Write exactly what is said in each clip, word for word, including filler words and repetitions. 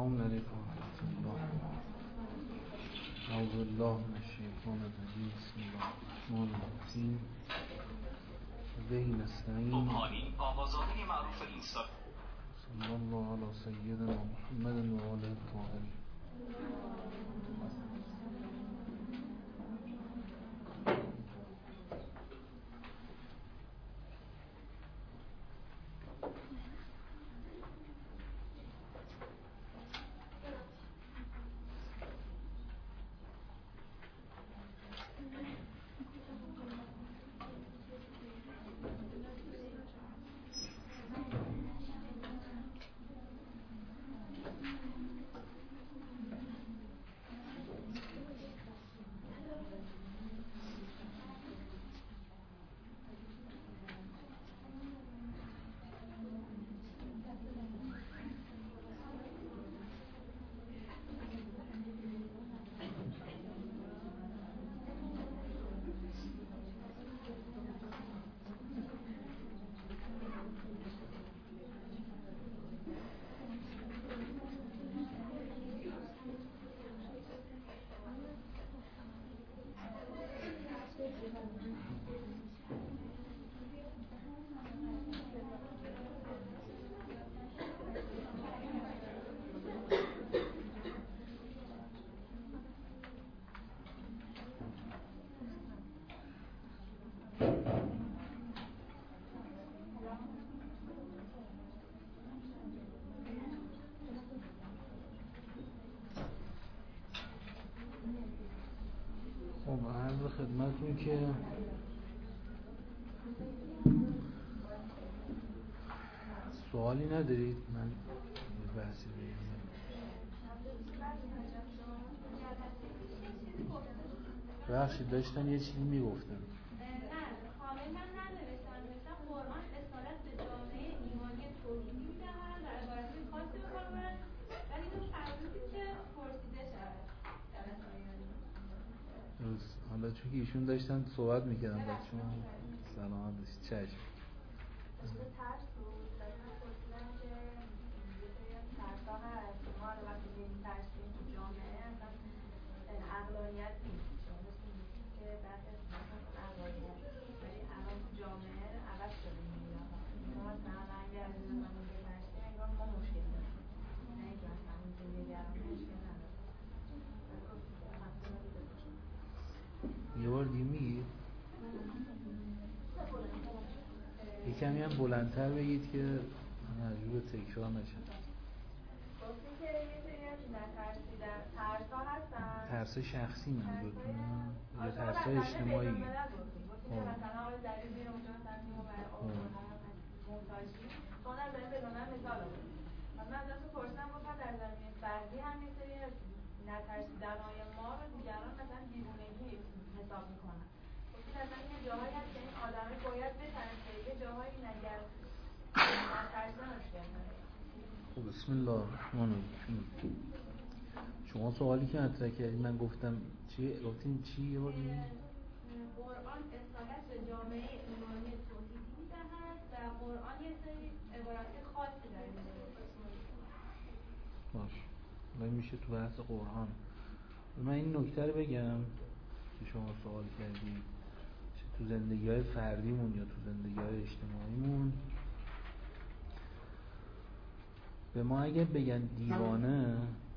السلام علیکم و رحمت الله. اعوذ بالله من الشیطان الرجیم. بسم الله الرحمن الرحیم. بین نستعین. آوازهای معروف اینستا. صلی الله علی سیدنا محمد و آله الطاهرین. خب عرض خدمتتون که سوالی ندارید؟ من بحثی بگم. بخشی داشتن یه چیزی میگفتن. نه کامل من ننوشتم. نوشتم قرآن اصالت به جامعه ایمانی توحیدی میدهد در عبارتی خاصی به کار برد ولی اینو فرمودید که پرسیده شود. درست. حالا چون که ایشون داشتن صحبت میکردن بچه‌ها سلامت باشید. چشم. به ترس بود داشتن پرسیدن که یه سری از ترس‌ها هست ما رو وقتی بینیم ترسیم تو جامعه اصلا عقلانیت نیست که بعد از مثلا عقلانیت ولی الان تو جامعه عوض شده میگه ما مثلا اگر از زمان بترسیم انگار ما مشکل داریم نه اینکه مثلا این که نگران مشکل نداره. یه بار دیگه میگید؟ یه کمی هم بلندتر بگید که مجبور تکرار نشه. گفتی که یه سری از نترسیدن ترس‌ها هستن. ترس شخصی منظورتون یا ترس اجتماعی؟ گفتی که مثلا آقای ظریف میره اونجا مثلا میگه برای آقایان محتاجی چون از این بدون مثال آورد. من ازتون پرسیدم گفتم در زمینه فردی هم یه سری از نترسیدن‌های ما رو دیگران مثلا دیوونگی حساب میکنن. گفتی مثلا یه جاهایی هست که این آدمه باید بترسه یه جاهایی نگر نترسه مشکل داره. خب بسم الله الرحمن الرحیم. شما سوالی که مطرح کردید من گفتم چی؟ گفتین چی؟ یه بار دیگه قرآن اصالت به جامعه ایمانی توحیدی میدهد و قرآن یه سری عبارات خاصی داره میده. باش من میشه تو بحث قرآن من این نکته رو بگم که شما سوال کردید چه تو زندگی‌های فردیمون یا تو زندگی‌های اجتماعیمون به ما اگه بگن دیوانه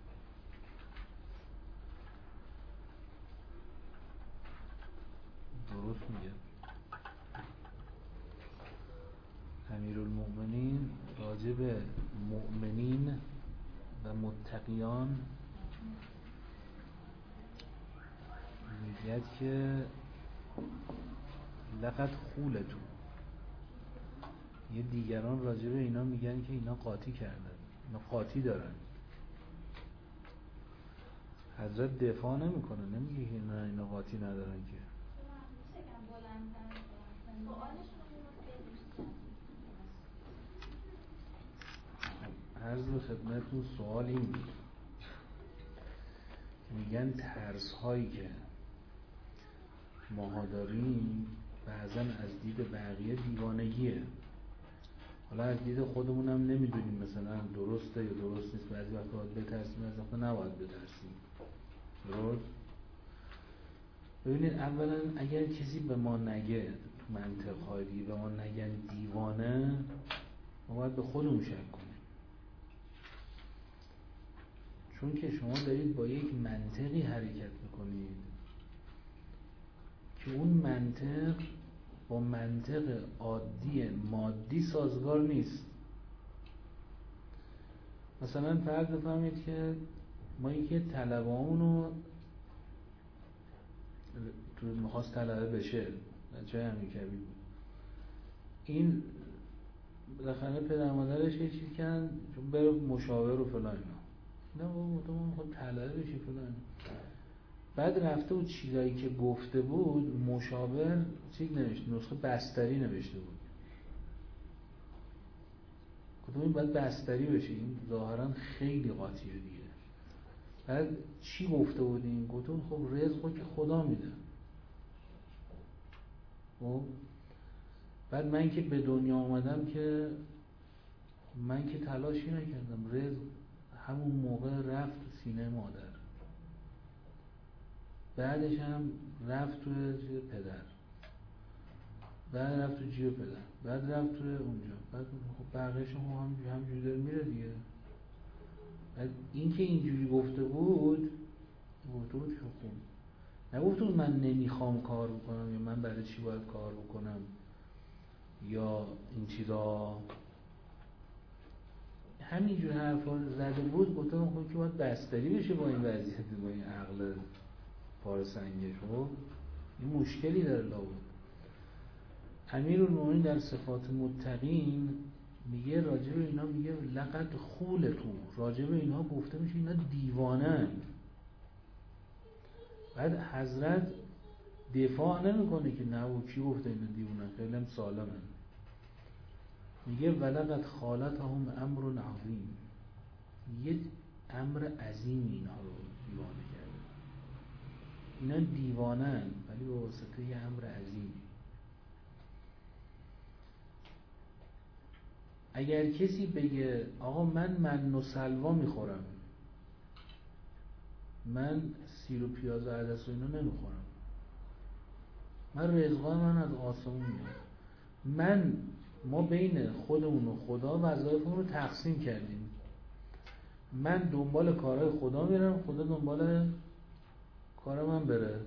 درست میگه. امیرالمؤمنین راجع به مؤمنین و متقیان میگه که لقد خولتون. یه دیگران راجع به اینا میگن که اینا قاطی کردن، اینا قاطی دارن. حضرت دفاع نمیکنه، نمیگه که نه اینا قاطی ندارن که. عرض به خدمتتون سوال این بود که میگن ترس هایی که ماها داریم بعضن از دید بقیه دیوانگیه. حالا از دید خودمون هم نمیدونیم مثلا درسته یا درست نیست، بعضی وقتا باید بترسیم، از وقتا نباید بترسیم. درست؟ ببینید اولا اگر کسی به ما نگه تو منطق‌های دیگه به ما نگن دیوانه، ما باید به خودمون شک کنیم، چون که شما دارید با یک منطقی حرکت میکنید که اون منطق با منطق عادی مادی سازگار نیست. مثلا فرض بفرمایید که ما یکی طلبه‌هامون رو تو میخواست طلبه بشه، چه همین کبیر بود، این بالاخره پدر مادرش یه چیز کردن چون بره مشاور و فلان اینا، نه بابا تو میخواد طلبه بشی فلان. بعد رفته بود چیزایی که گفته بود مشاور چیز نوشته، نسخه بستری نوشته بود، گفتم این باید بستری بشه، این ظاهرا خیلی قاطیه دیگه. بعد چی گفته بودیم؟ گفتم خب رزقو که خدا میده. خب بعد من که به دنیا آمدم که من که تلاشی نکردم، رزق همون موقع رفت تو سینه مادر، بعدش هم رفت تو جیب پدر، بعد رفت تو جیب پدر، بعد رفت تو اونجا، بعد خب بقیه‌اش هم همینجوری همینجوری داره میره دیگه. بعد این که اینجوری گفته بود گفته بود که خب نگفته بود من نمیخوام کار بکنم یا من برای چی باید کار بکنم یا این چیزا، همینجور حرفا زده بود. گفتم خب که باید بستری بشه با این وضعیت، با این عقل پارسنگش. خب این مشکلی داره لابد. امیرالمومنین در صفات متقین میگه راجع به اینا، میگه لقد خولتو، راجع به اینا گفته میشه اینا دیوانه. بعد حضرت دفاع نمیکنه که نه و کی گفته اینا دیوانه، خیلی هم سالمه. میگه ولقد خالتهم امر عظیم، یه امر عظیم اینها رو دیوانه کرده. اینا دیوانن ولی به واسطه یه امر عظیم. اگر کسی بگه آقا من من و سلوا میخورم، من سیر و پیاز و عدس و اینا نمیخورم، من رزقای من از آسمون میاد، من ما بین خودمون و خدا وظایفمون رو تقسیم کردیم، من دنبال کارهای خدا میرم، خدا دنبال کار من بره.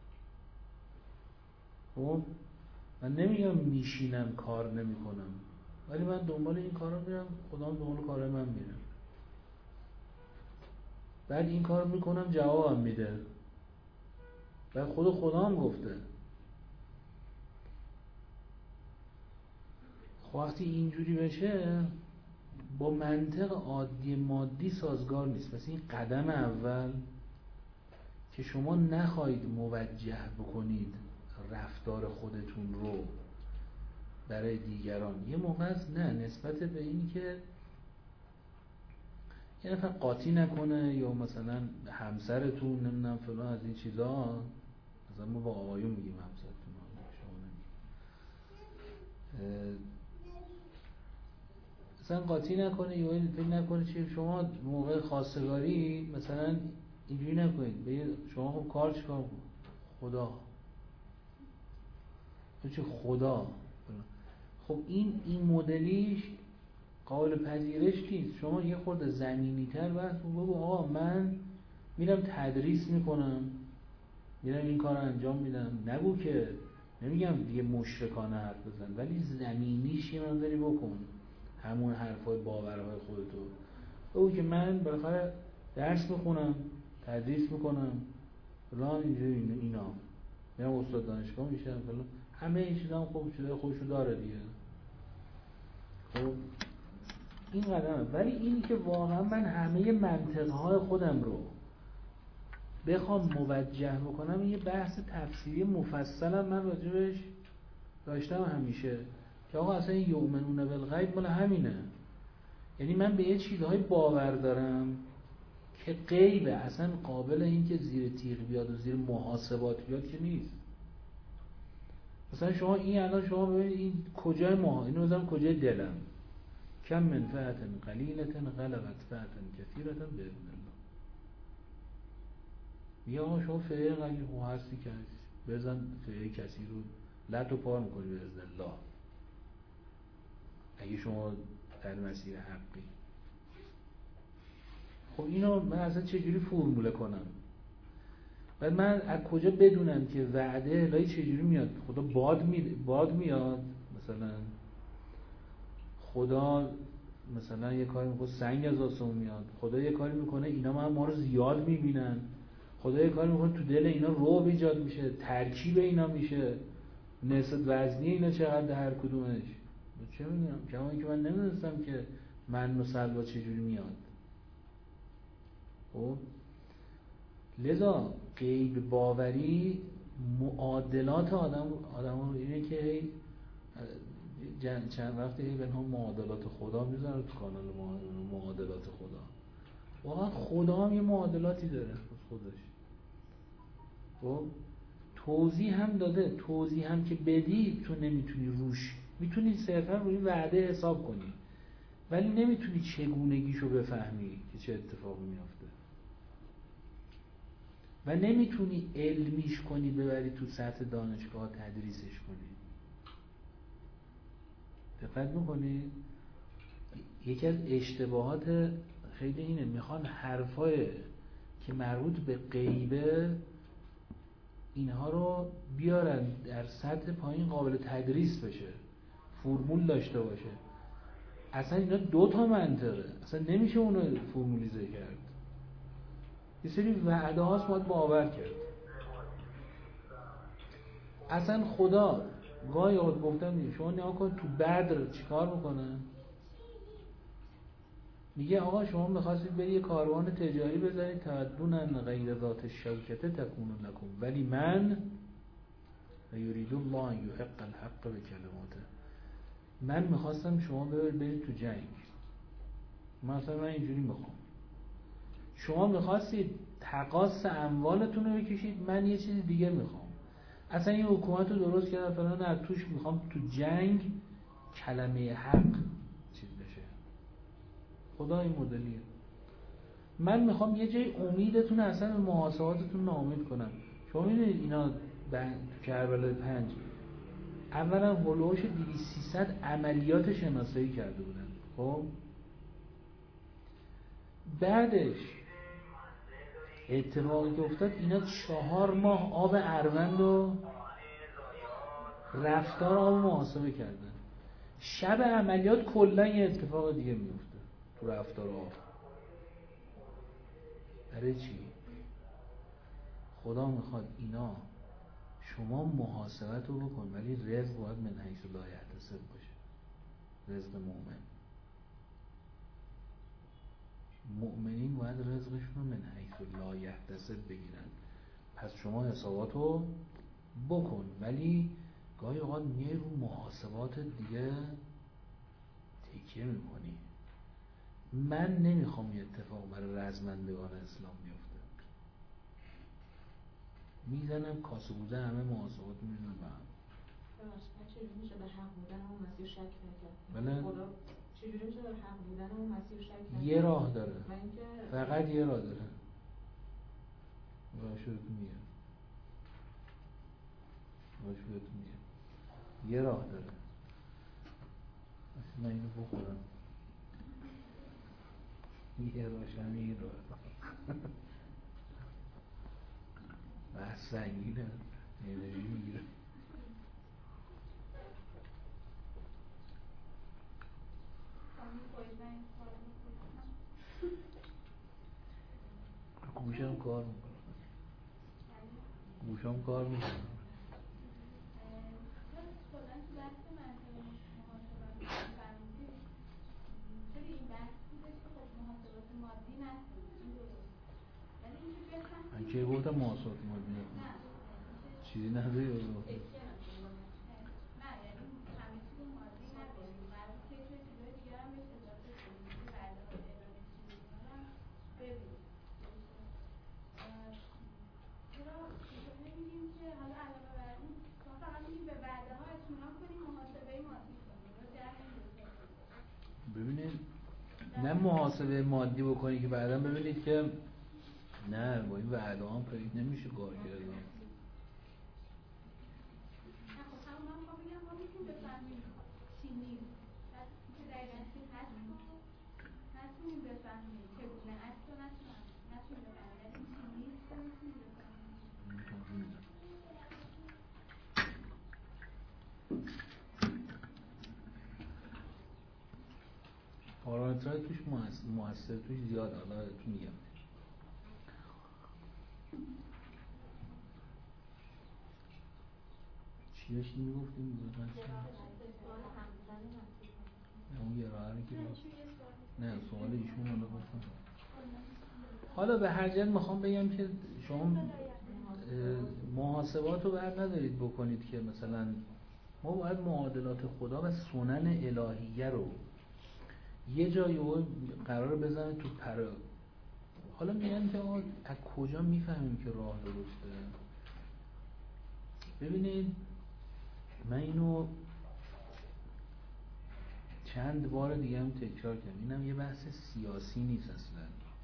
خب من نمیگم میشینم کار نمیکنم، ولی من دنبال این کارا میرم، خدا هم دنبال کارهای من میره. بعد این کار میکنم جوابم میده، بعد خود خدا هم گفته. خب وقتی اینجوری بشه با منطق عادی مادی سازگار نیست. پس این قدم اول که شما نخواهید موجه بکنید رفتار خودتون رو برای دیگران. یه موقع است نه نسبت به این که یه نفر قاطی نکنه یا مثلا همسرتون نمیدونم فلان از این چیزا، مثلا ما با آقایون میگیم همسرتون، شما نمیگیم، مثلا قاطی نکنه یا این فکر نکنه چی. شما موقع خواستگاری مثلا اینجوری نکنید بگید شما خب کار چیکار خدا تو چه خدا. خب این این مدلیش قابل پذیرش نیست. شما یه خورده زمینی تر بحث بگو آقا من میرم تدریس میکنم، میرم این کار انجام میدم. نگو که نمیگم دیگه مشرکانه حرف بزن، ولی زمینیش یه مقداری بکن، همون حرفای باورهای خودتو بگو که من بالاخره درس میخونم، تدریس میکنم فلان اینجوری اینا، میرم استاد دانشگاه میشم فلان، همه این چیزا هم خوب شده خودشو داره دیگه. خب این قدمه. ولی اینی که واقعا من همه منطقهای خودم رو بخوام موجه بکنم، یه بحث تفسیری مفصلم من راجبش داشتم همیشه که آقا اصلا این یؤمنون بالغیب مال همینه. یعنی من به یه چیزهای باور دارم که غیبه، اصلا قابل این که زیر تیغ بیاد و زیر محاسبات بیاد که نیست. مثلا شما این الان شما ببینید این کجای ما، اینو بذارم کجای دلم، کم من فئة قلیلة غلبت فئة کثیرة باذن الله. یا آقا شما فئه قلیل خب هستی که بزن فئه کثیر رو لط و پار میکنی باذن الله اگه شما در مسیر حقی. خب اینو من اصلا چجوری فرموله کنم؟ بعد من از کجا بدونم که وعده الهی چجوری میاد؟ خدا باد می باد میاد مثلا، خدا مثلا یه کاری میکنه سنگ از آسمون میاد، خدا یه کاری میکنه اینا ما, ما رو زیاد میبینن، خدا یه کاری میکنه تو دل اینا رعب ایجاد میشه، ترکیب اینا میشه، نسبت وزنی اینا چقدر هر کدومش. چه میدونم کما اینکه من نمیدونستم که من و سلوا چجوری میاد. خب لذا غیب باوری معادلات آدم آدم اینه که چند وقتی به نام معادلات خدا میذاره تو کانال معادلات خدا. واقعا خدا هم یه معادلاتی داره خودش. خب توضیح هم داده، توضیح هم که بدی تو نمیتونی روش، میتونی صرفا روی وعده حساب کنی ولی نمیتونی چگونگیشو بفهمی که چه اتفاقی میافته و نمیتونی علمیش کنی ببری تو سطح دانشگاه تدریسش کنی. دقت میکنی؟ یکی از اشتباهات خیلی اینه، میخوان حرفای که مربوط به غیبه اینها رو بیارن در سطح پایین قابل تدریس بشه، فرمول داشته باشه. اصلا اینا دو تا منطقه، اصلا نمیشه اونو فرمولیزه کرد. یه سری وعده هاست باید باور کرد. اصلا خدا گاهی اوقات گفتم شما نگاه کن تو بدر چیکار میکنه؟ میگه آقا شما میخواستید بری یه کاروان تجاری بزنید تودونن غیر ذات الشوکته تکون لکم ولی من یرید الله ان یحق الحق بکلماته. من میخواستم شما برید تو جنگ، مثلا من اینجوری میخوام. شما میخواستید تقاص اموالتون رو بکشید، من یه چیز دیگه میخوام. اصلا این حکومت رو درست کردن فلان، نه توش میخوام تو جنگ کلمه حق چیز بشه. خدا این مدلیه. من میخوام یه جای امیدتون اصلا به محاسباتتون ناامید کنم. شما میدونید اینا تو کربلای پنج اولا هلوش دویست سیصد عملیات شناسایی کرده بودن. خب بعدش اتفاقی که افتاد اینا چهار ماه آب اروند و رفتار آب محاسبه کردن. شب عملیات کلا یه اتفاق دیگه میفته تو رفتار آب. برای چی؟ خدا میخواد اینا شما محاسبت رو بکن ولی رزق باید من حیث لا یحتسب باشه. رزق مؤمن، مؤمنین باید رزقشون رو من حیث لا یحتسب بگیرن. پس شما حسابات رو بکن ولی گاهی اوقات میای رو محاسبات دیگه تکیه میکنی. من نمیخوام یه اتفاق برای رزمندگان اسلام بیفته. میزنم کاسه بوده همه محاسبات میزنم به هم. چجوری میشه به حق بودن اون مسیر شک نکرد؟ بله؟ خدا چجوری میشه به حق بودن اون مسیر شک نکرد؟ یه راه داره، اینکه فقط یه راه داره. راه شروعتون میگم راه شروعتون میگم یه راه داره. اصلا من اینو بخورم یه راهش هم این راه بحث سنگینه انرژی میگیره. گوشم کار میکنه گوشم کار میکنه من که گفتم محاسبات مادی نکنم چیزی نداری رو ببینید نه محاسبه مادی بکنید که بعدا ببینید که نه با این وعده هم پرید نمیشه کار کرد. پارامترهای توش موثر توش زیاد حالا تو میگم. چی داشتی میگفتیم؟ اون یه راه که نه سوال ایشون حالا گفتم. حالا به هر جهت میخوام بگم که شما محاسبات رو بر ندارید بکنید که مثلا ما باید معادلات خدا و سنن الهیه رو یه جایی قرار بزنه تو پره. حالا میگن که آقا از کجا میفهمیم که راه درسته؟ ببینید من اینو چند بار دیگه هم تکرار کردم، اینم یه بحث سیاسی نیست اصلا.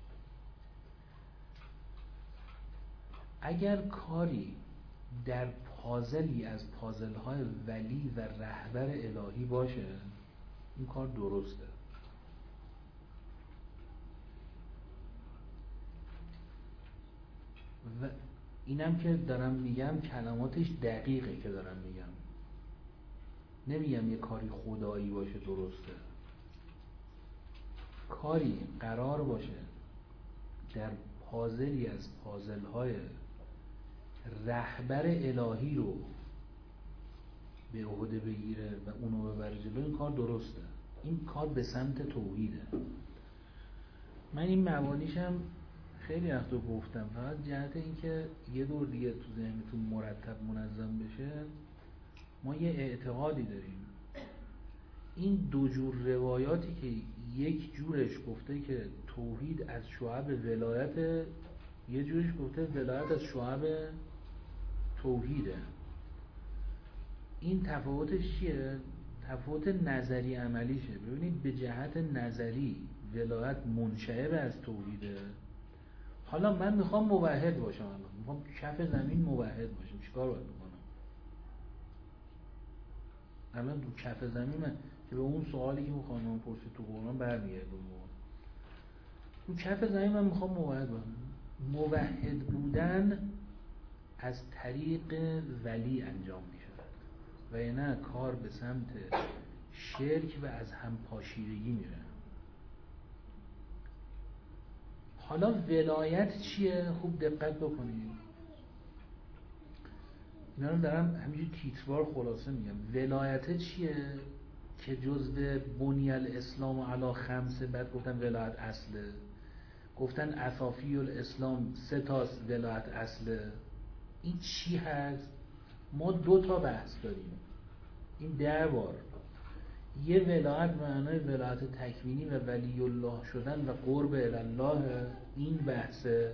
اگر کاری در پازلی از پازل‌های ولی و رهبر الهی باشه این کار درسته. و اینم که دارم میگم کلماتش دقیقه که دارم میگم، نمیگم یه کاری خدایی باشه درسته. کاری قرار باشه در پازلی از پازل‌های رهبر الهی رو به عهده بگیره و اونو ببره جلو، این کار درسته. این کار به سمت توحیده. من این مبانیشم خیلی وقتا گفتم، فقط جهت این که یه دور دیگه تو ذهنتون مرتب منظم بشه. ما یه اعتقادی داریم این دو جور روایاتی که یک جورش گفته که توحید از شعب ولایت، یه جورش گفته ولایت از شعب توحیده، این تفاوتش چیه؟ تفاوت نظری عملیشه. ببینید به جهت نظری ولایت منشعب از توحیده. حالا من میخوام موحد باشم، الان میخوام کف زمین موحد باشم، چیکار باید بکنم؟ الان تو کف زمین من که به اون سوالی که میخوام پرسید تو قرآن برمیگردم، تو کف زمین من میخوام موحد باشم. موحد بودن از طریق ولی انجام میشه و یا نه کار به سمت شرک و از همپاشیدگی میره. حالا ولایت چیه؟ خوب دقت بکنید. اینا رو دارم همینجور تیتروار خلاصه میگم. ولایت چیه؟ که جزء بنی الاسلام علی خمسه، بعد گفتن ولایت اصله، گفتن اصافی الاسلام سه تاست ولایت اصله. این چی هست؟ ما دو تا بحث داریم این ده بار. یه ولایت معنای ولایت تکوینی و ولی الله شدن و قرب الله، این بحثه.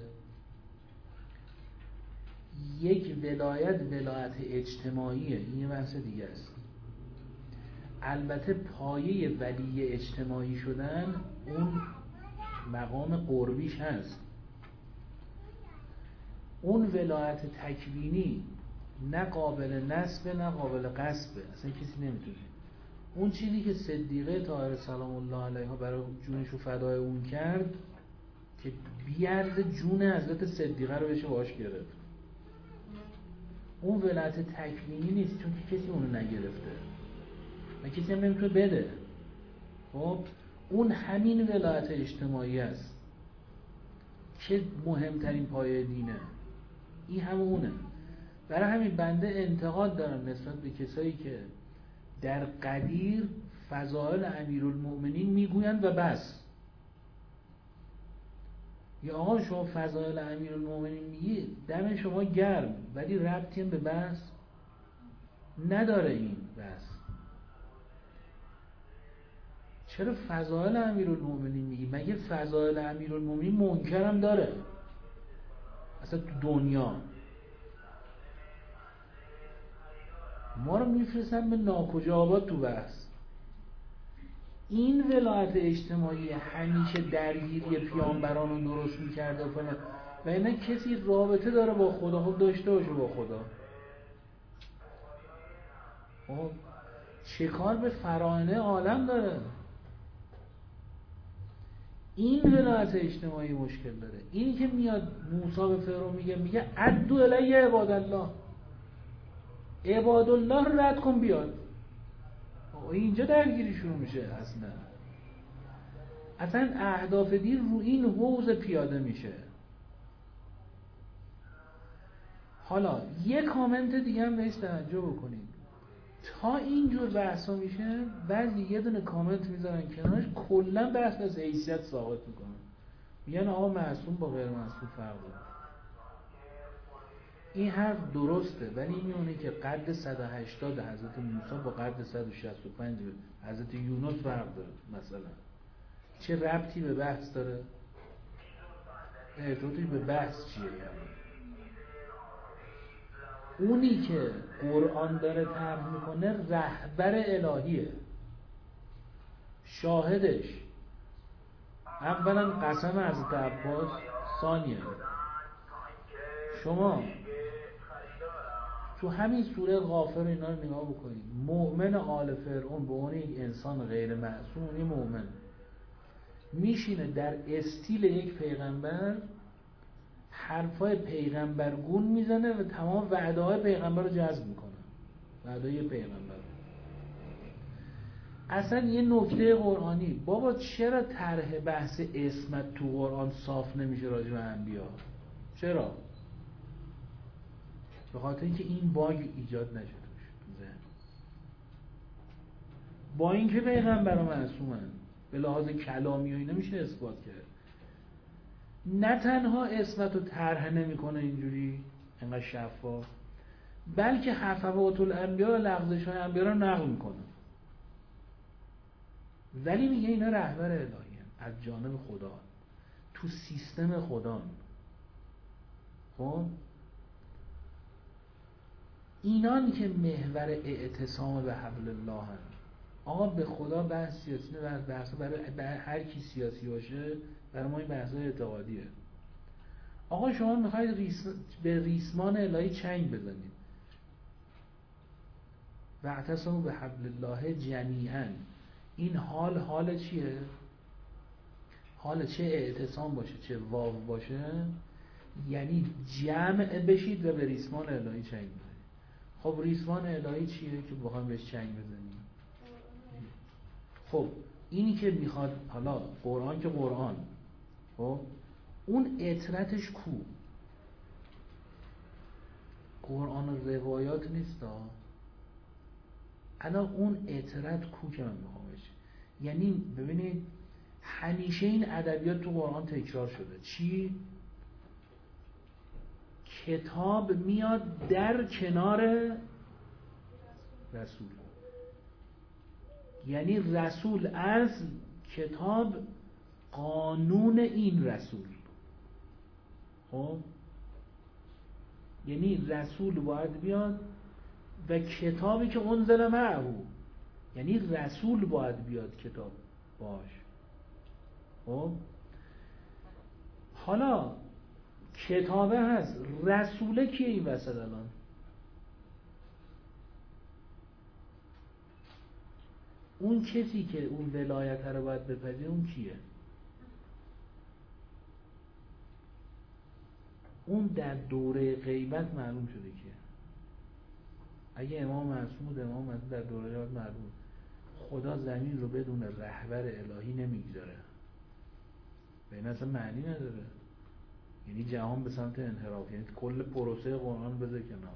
یک ولایت ولایت اجتماعیه، این یه بحث دیگه است. البته پایه ولی اجتماعی شدن اون مقام قربیش هست. اون ولایت تکوینی نه قابل نسبه نه قابل غصبه، اصلا کسی نمیتونه. اون چیزی که صدیقه طاهره سلام الله علیها برای جونش رو فدای اون کرد که بیارزه جون حضرت صدیقه رو بشه باش گرفت، اون ولایت تکوینی نیست، چون که کسی اونو نگرفته و کسی هم نمیتونه بده. خب اون همین ولایت اجتماعی است که مهمترین پایه دینه، این همونه. برای همین بنده انتقاد دارم نسبت به کسایی که در قدیر فضائل امیرالمؤمنین میگویند و بس. یا آقا شما فضائل امیرالمؤمنین میگی دم شما گرم، ولی ربطی هم به بس نداره. این بس چرا فضائل امیرالمؤمنین میگی؟ مگه فضائل امیرالمؤمنین منکر هم داره اصلا تو دنیا؟ ما رو میفرستن به ناکجا آباد تو بحث. این ولایت اجتماعی همیشه درگیری پیامبران رو درست میکرده و فلان و اینا کسی رابطه داره با خدا، خب داشته باشه با خدا. خب چه کار به فراعنه عالم داره؟ این ولایت اجتماعی مشکل داره. اینی که میاد موسی به فرعون میگه میگه عدو الیه عباد الله، عباد الله رو رد کن بیاد. اینجا درگیری شروع میشه. اصلا اصلا اهداف دین رو این حوض پیاده میشه. حالا یک کامنت دیگه هم بهش توجه بکنید. تا اینجور بحثا میشه بعضی یه دونه کامنت میذارن کنارش کلا بحث از حیثیت ثابت میکنن، میگن آقا معصوم با غیر معصوم فرق داره. این حرف درسته، ولی میونه که قد صد و هشتاد حضرت موسی با قد صد و شصت و پنج حضرت یونس فرق داره مثلا. چه ربطی به بحث داره؟ ارتباطی به بحث چیه؟ یعنی اونی که قرآن داره طرح میکنه رهبر الهیه. شاهدش اولا قسم حضرت عباس، ثانیه شما تو همین سوره غافر اینا رو نگاه بکنید. مؤمن آل فرعون به عنوان یک انسان غیر معصوم، اون مؤمن میشینه در استیل یک پیغمبر حرفای پیغمبرگون میزنه و تمام وعده های پیغمبر رو جذب میکنه. وعده های پیغمبر. اصلا یه نکته قرآنی، بابا چرا طرح بحث عصمت تو قرآن صاف نمیشه راجع به انبیا؟ چرا؟ به خاطر اینکه این باگ ایجاد نشه توش تو ذهن. با اینکه پیغمبر معصومن به لحاظ کلامی و اینا میشه اثبات کرد، نه تنها عصمت رو طرح نمیکنه اینجوری انقدر شفاف، بلکه حفوات الانبیا و لغزش های انبیا رو نقل میکنه. ولی میگه اینا رهبر الهی هستن از جانب خدا، تو سیستم خدا. خب اینان که محور اعتصام به حبل الله هست. آقا به خدا بحث سیاسی نه، بحث برای هر کی سیاسی باشه برای ما این بحث اعتقادیه. آقا شما میخواید ریس... به ریسمان الهی چنگ بزنید، واعتصموا به حبل الله جمیعا. این حال حال چیه؟ حال چه اعتصام باشه چه واو باشه، یعنی جمع بشید و به ریسمان الهی چنگ بزنید. خب ریسمان الهی چیه که بخوایم بهش چنگ بزنیم؟ خب اینی که میخواد، حالا قرآن که قرآن، خب اون اطرتش کو؟ قرآن و روایات نیست ها. الان اون اطرت کو که من میخوامش؟ یعنی ببینید همیشه این ادبیات تو قرآن تکرار شده. چی؟ کتاب میاد در کنار رسول، یعنی رسول از کتاب قانون این رسول. خب یعنی رسول باید بیاد و کتابی که انزل معه، یعنی رسول باید بیاد کتاب باش. خب حالا کتابه هست، رسوله کیه این وسط الان؟ اون کسی که اون ولایت رو باید بپذیره اون کیه؟ اون در دوره غیبت معلوم شده که اگه امام معصوم بود، امام معصوم در دوره غیبت معلوم، خدا زمین رو بدون رهبر الهی نمیگذاره و این اصلا معنی نداره. یعنی جهان به سمت انحراف، یعنی کل پروسه قرآن بذار کنار.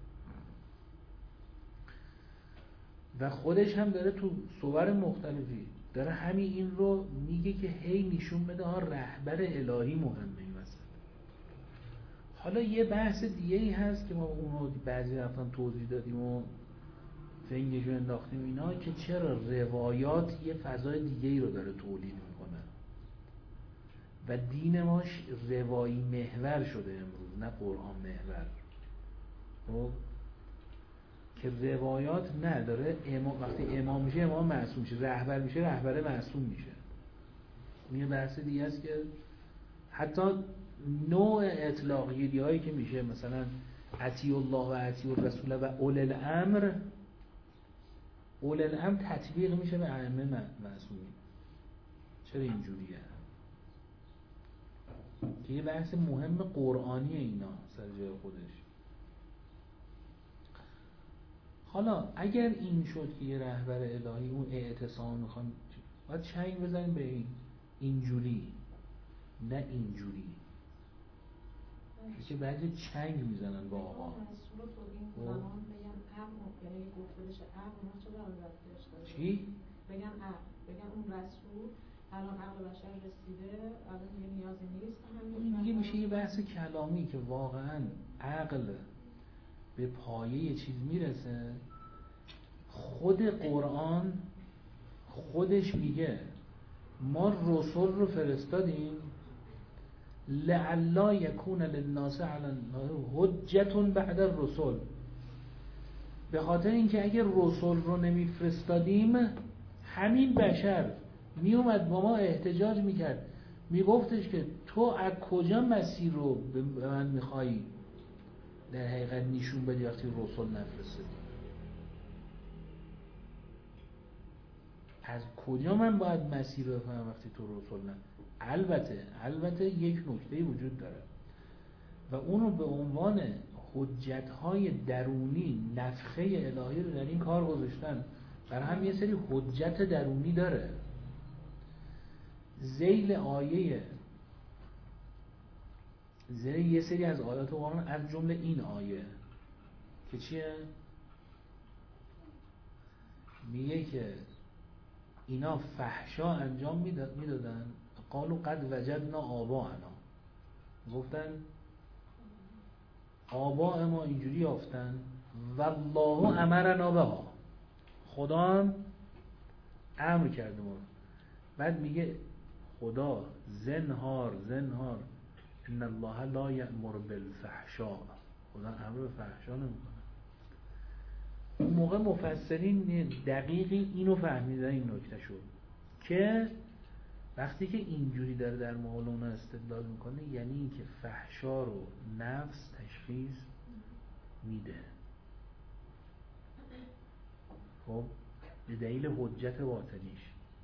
و خودش هم داره تو صور مختلفی داره همین این رو میگه که هی نشون بده ها رهبر الهی مهمه این وسط. حالا یه بحث دیگه ای هست که ما اونو بعضی رفتن توضیح دادیم و فنگشو انداختیم اینا، که چرا روایات یه فضای دیگه ای رو داره تولید میکنه و دین ماش روایی محور شده امروز، نه قرآن محور. خب که روایات نداره. امام وقتی امام میشه امام معصوم میشه، رهبر میشه رهبر معصوم میشه. این بحث دیگه است که حتی نوع اطلاقیه هایی که میشه مثلا اطیع الله و اطیع الرسول و اول الامر، اول الامر تطبیق میشه به ائمه معصومین. چرا اینجوریه؟ که یه بحث مهم قرآنی اینا سر جای خودش. حالا اگر این شد که یه رهبر الهی اون اعتصام میخوان، باید چنگ بزنیم به این اینجوری نه اینجوری، که بعضی چنگ میزنن با آقا. مسئول تو این زمان بگم عقل، یعنی گفتش عقل ما چرا آن رفتش داره؟ چی؟ بگم عقل، بگم اون رسول الان عقل بشر رسیده، الان دیگه نیازی نیست. این دیگه میشه یه بحث کلامی که واقعا عقل به پایه یه چیز میرسه. خود قرآن خودش میگه ما رسول رو فرستادیم لعلا یکون للناس علی حجة بعد الرسل، به خاطر اینکه اگر رسول رو نمیفرستادیم همین بشر میومد با ما احتجاج میکرد، میگفتش که تو از کجا مسیر رو به من میخوایی در حقیقت نشون بدی وقتی رسول نفرستادی؟ از کجا من باید مسیر رو بفهمم وقتی تو رسول نه؟ البته البته یک نکته وجود داره و اونو به عنوان حجت‌های درونی نفخه الهی رو در این کار گذاشتن. برای هم یه سری حجت درونی داره. ذیل آیه ذیل یه سری از آیات قرآن از جمله این آیه که چیه؟ میگه که اینا فحشا انجام میدادن، قالوا قد وجدنا آباءنا، گفتن آباء ما اینجوری یافتن، والله امرنا بها، خدا هم امر کرده ما. بعد میگه خدا زنهار زنهار ان الله لا یأمر بالفحشاء، خدا امر به فحشا نمیکنه. اون موقع مفسرین دقیقی اینو فهمیدن این نکته شد که وقتی که اینجوری داره در مقابل اونا استدلال میکنه یعنی اینکه فحشا رو نفس تشخیص میده. خب به دلیل حجت باطنیش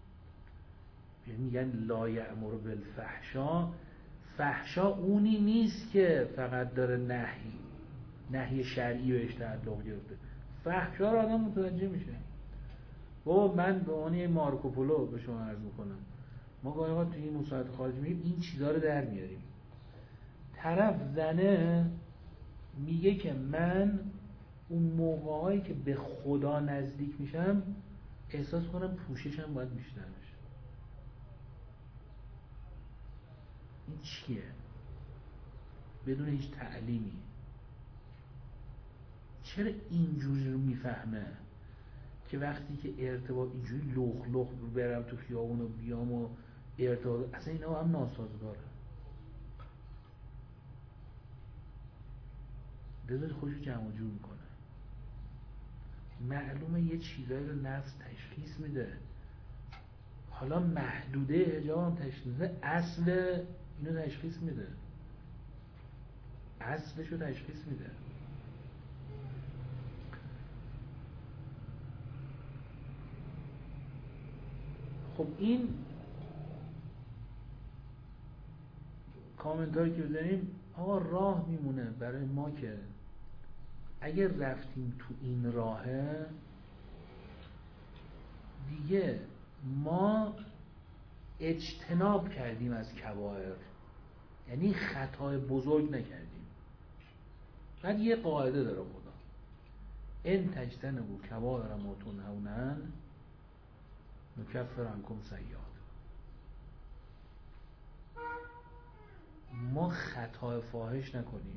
میگن لا یأمر بالفحشا. فحشا اونی نیست که فقط داره نهی نهی شرعی بهش تعلق گرفته. فحشا رو آدم متوجه میشه. بابا من به عنوان مارکوپولو به شما عرض میکنم، ما گاهی اوقات توی این مساعد خارج میریم این چیزا رو در میاریم. طرف زنه میگه که من اون موقعایی که به خدا نزدیک میشم احساس کنم پوششم باید بیشتر بشه. این چیه؟ بدون هیچ تعلیمی چرا اینجوری رو میفهمه که وقتی که ارتباط اینجوری لخ لخ برم تو خیابون و بیام و ارتباط اصلا اینا هم ناسازگاره، بذاری خودشو جمع جور میکنه. معلومه یه چیزایی رو نفس تشخیص میده. حالا محدوده حجاب هم تشخیص میده، اصل اینو تشخیص میده، اصلشو تشخیص میده. خب این کامنتاری که بزنیم آقا راه میمونه برای ما که اگر رفتیم تو این راهه دیگه ما اجتناب کردیم از کبائر، یعنی خطای بزرگ نکردیم. بعد یه قاعده داره خدا، ان تجتنبوا کبائر ما تنهون عنه نکفر عنکم سیئاتکم. ما خطای فاحش نکنیم.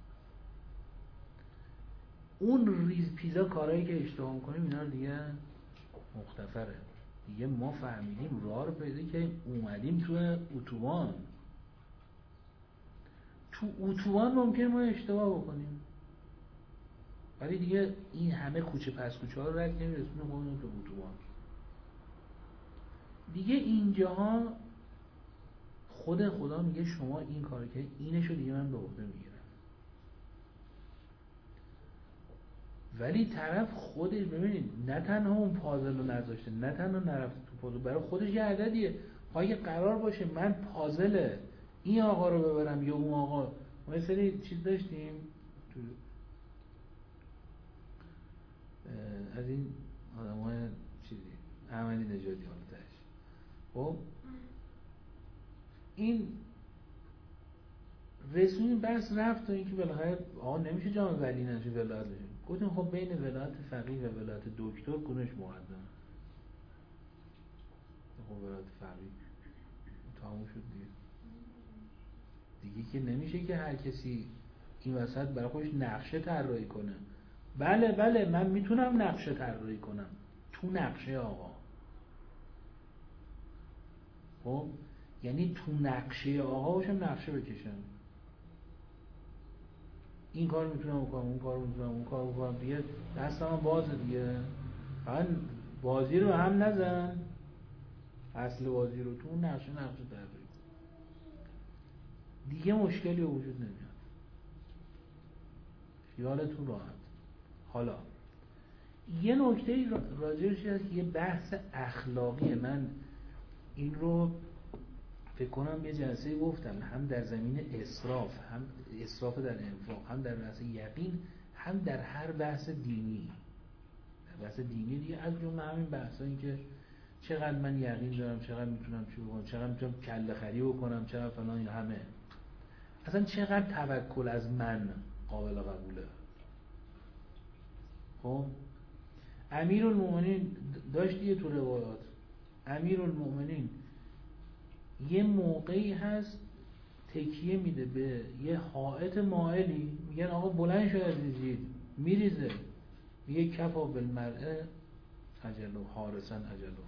اون ریز پیزا کارهایی که اشتباه میکنیم اینا رو دیگه مختفره. دیگه ما فهمیدیم راه رو پیدا که اومدیم تو اتوبان. تو اتوبان ممکنه ما اشتباه بکنیم. ولی دیگه این همه کوچه پس کوچه ها رو رد نمیرسونه خودمون تو اتوبان. دیگه اینجاها خود خدا میگه شما این کار که اینشو دیگه من به عهده میگیرم. ولی طرف خودش ببینید نه تنها اون پازل رو نذاشته، نه تنها نرفته تو پازل، برای خودش یه عددیه. اگه قرار باشه من پازل این آقا رو ببرم یا اون آقا، ما یه سری چیز داشتیم تو از این آدم های چیزی احمدی نژادی حالتش، خب این رسمی بس رفت تا اینکه بالاخره آقا نمیشه جامعه ولی نشه ولایت بشه. گفتیم خب بین ولایت فقیه و ولایت دکتر کدومش مقدم؟ خب ولایت فقیه تموم شد دیگه. دیگه که نمیشه که هر کسی این وسط برای خودش نقشه طراحی کنه. بله بله من میتونم نقشه طراحی کنم تو نقشه آقا، خب یعنی تو نقشه آقا باشم، نقشه بکشم، این کار میتونم بکنم، اون کار میتونم اون کار بکنم، دیگه دستم بازه دیگه. فقط بازی رو هم نزن، اصل بازی رو تو نقشه نقشه طراحی دیگه مشکلی وجود نمیاد. خیالتون راحت. حالا یه نکته راجعش هست، یه بحث اخلاقیه. من این رو فکر کنم یه جلسه گفتم، هم در زمین اسراف، هم اسراف در انفاق، هم در بحث یقین، هم در هر بحث دینی. در بحث دینی دیگه از جمله همین بحثا، این که چقدر من یقین دارم، چقدر میتونم چی بکنم، چقدر میتونم کله خری بکنم، چقدر فلان، این همه اصلا چقدر توکل از من قابل قبوله. خب امیرالمومنین داشت دیگه تو روایات، امیرالمومنین یه موقعی هست تکیه میده به یه حائط مائلی، میگن آقا بلند شو از این، میریزه، میگه کفا بالمرء اجلو حارسا اجلو.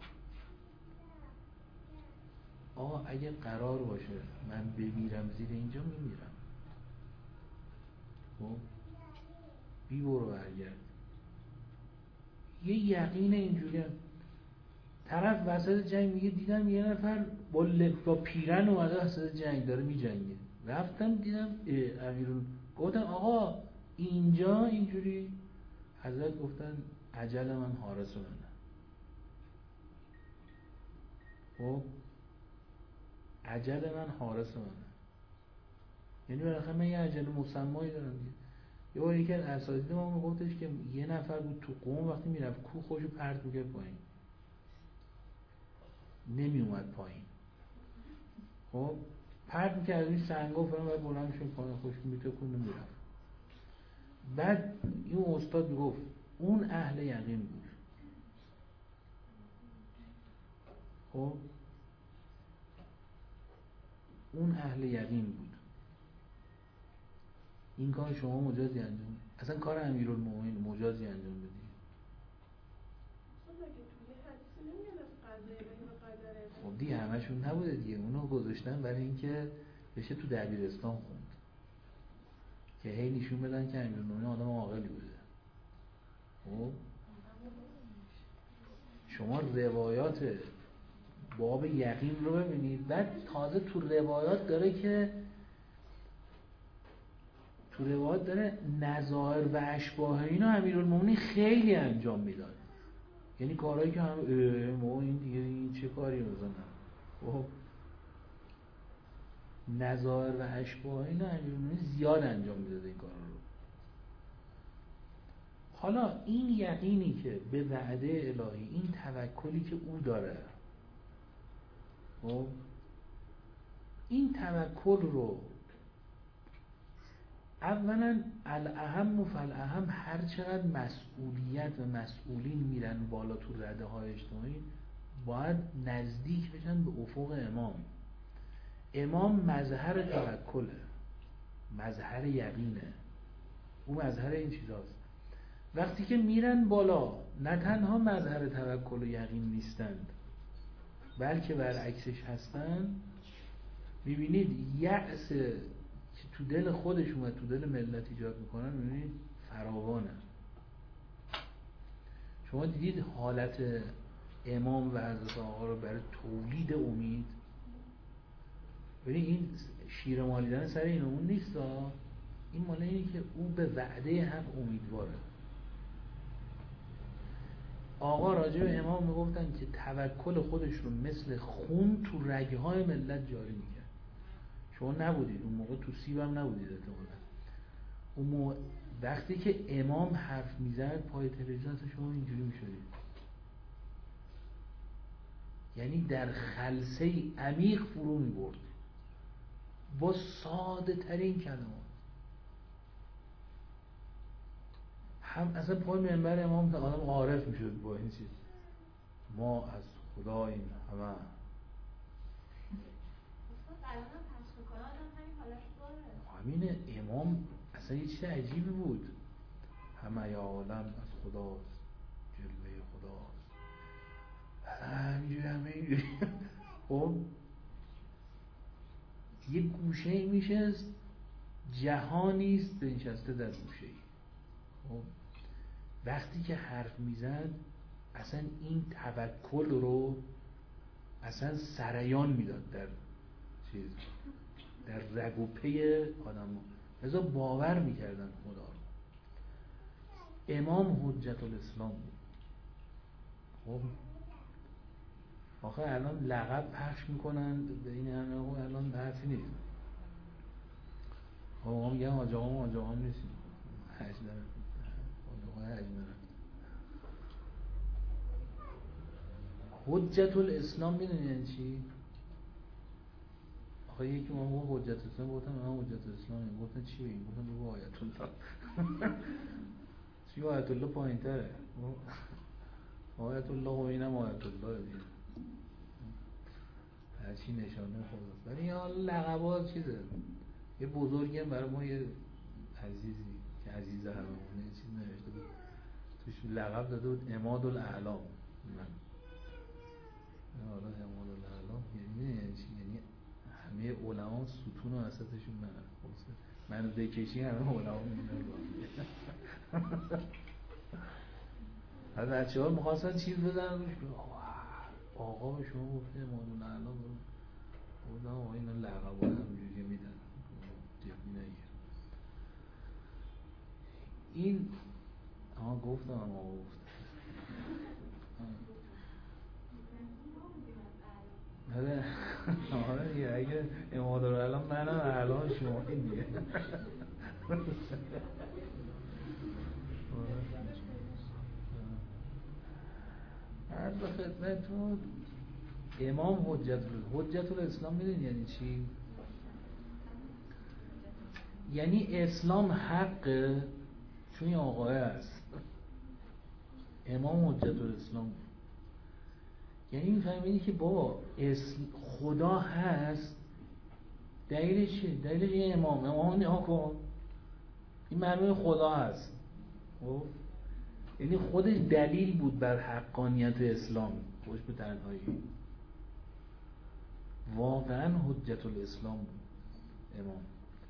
آقا اگه قرار باشه من بمیرم زیر اینجا، میمیرم. خب بی برو برگرد. یه یقین اینجوری. طرف وسط جنگ میگه دیدم یه نفر با, با پیرن اومده وسط جنگ داره میجنگه، رفتم دیدم امیرون، گفتم آقا اینجا اینجوری، حضرت گفتن اجل من حارس منه. خب اجل من حارس منه، یعنی بالاخره من یه اجل مسمایی دارم دیگه. یه بار یکی از اساتید ما میگفتش که یه نفر بود تو قم، وقتی میرفت کوه خوشو پرت میکرد پایین، نمی اومد پایین. خب پرت میکرد این سنگا فرام باید بلند میشون پایین، خوش میتکون نمیرفت. بعد این استاد میگفت اون اهل یقین بود. خب اون اهل یقین بود. این کار شما مجازی انجام بدید. اصلا کار امیرالمومنین مجازی انجام بدید. خب دیگه همشون نبوده دیگه، اونو گذاشتن برای اینکه بشه تو دبیرستان خوند، که هی نشون بدن که امیرالمومنین آدم عاقلی بوده. خب شما روایات باب یقین رو ببینید، بعد تازه تو روایات داره که تو روایات داره نظائر و اشباه اینا امیرالمومنین خیلی انجام میداد، یعنی کارهایی که هم ما این دیگه این چه کاری بزنن. خب نظائر و اشباه اینا امیرالمومنین زیاد انجام میداد این کارا رو. حالا این یقینی که به وعده الهی، این توکلی که او داره، خب این توکل رو اولا الاهم فالاهم، هر چقدر مسئولیت و مسئولین میرن بالا تو رده های اجتماعی، باید نزدیک بشن به افق امام. امام مظهر توکله، مظهر یقینه، او مظهر این چیزاست. وقتی که میرن بالا نه تنها مظهر توکل و یقین نیستند، بلکه برعکسش هستن. میبینید یأس که تو دل خودشون و تو دل ملت ایجاد میکنن، میبینید فراوانه. شما دیدید حالت امام و حضرت آقا رو برای تولید امید؟ ببین این شیر مالیدن سر این اون نیست ها. این مال اینه که او به وعده حق امیدواره. آقا راجع به امام میگفتن که توکل خودش رو مثل خون تو رگهای ملت جاری میکرد. شما نبودید اون موقع، تو سیبم نبودید احتمالاً. اون موقع وقتی که امام حرف میزد پای تلویزیون شما اینجوری میشدید، یعنی در خلسه عمیق فرو میبرد با ساده ترین کلمات. هم اصلا پای منبر امام آدم عارف میشد با این چیز، ما از خداییم همه. الان پخش میکنه آدم همین حالت داره. همین امام اصلا یه چیز عجیبی بود. همه یا عالم از خداست، جلوه خداست، همینجوری همه اینجوری. خب یه گوشه میشه جهانیست بنشسته در گوشه ای. خب وقتی که حرف میزد اصلا این توکل رو اصلا سریان میداد در چیز، در رگ و پی آدم ها، لذا باور میکردن خدا رو. امام حجت الاسلام بود. خب آخه الان لقب پخش میکنن به این همه، الان حرفی نیست. خب ما میگن حاج آقا، حاج آقا نیستیم، حج دارن، حاج آقا حج دارن. حجت الاسلام میدونی یعنی چی؟ آخه یکی ما گفت حجت الاسلام، گفتم من حجت الاسلام، گفتن چی بگیم؟ گفتم بگو آیت الله. چی آیت الله پایین تره؟ آیت الله و اینم آیت الله دیگه، هرچی نشانه خداست. ولی این حالا لقبا چیزه، یه بزرگی هم برای ما یه عزیزی که عزیز هممونه یه چیز نوشته بود، توش لقب داده بود عماد الاعلام. من حالا عماد الاعلام یعنی یعنی چی؟ یعنی همه علما ستون و وسطشون منم. منو بکشی همه علما میدونن. بعد بچه ها میخواستن چیز بزنن روش، آقا به شما گفته عماد الاعلام، بودم آقا اینا لقب ها همجوری که میدن جدی نگیر. این آها گفتم آقا گفت آره آره دیگه، اگه عماد الاعلام منم اعلام شما این دیگه. عرض به خدمتتون امام حجت حجت الاسلام میدونی یعنی چی؟ یعنی اسلام حقه چون این آقای هست. امام حجت الاسلام یعنی میفهمید که بابا خدا هست. دلیلش چیه؟ دلیلش یه امام امام نها کن، این معنی خدا هست. خب یعنی خودش دلیل بود بر حقانیت اسلام، خوش به تنهایی واقعا حجت الاسلام بود امام.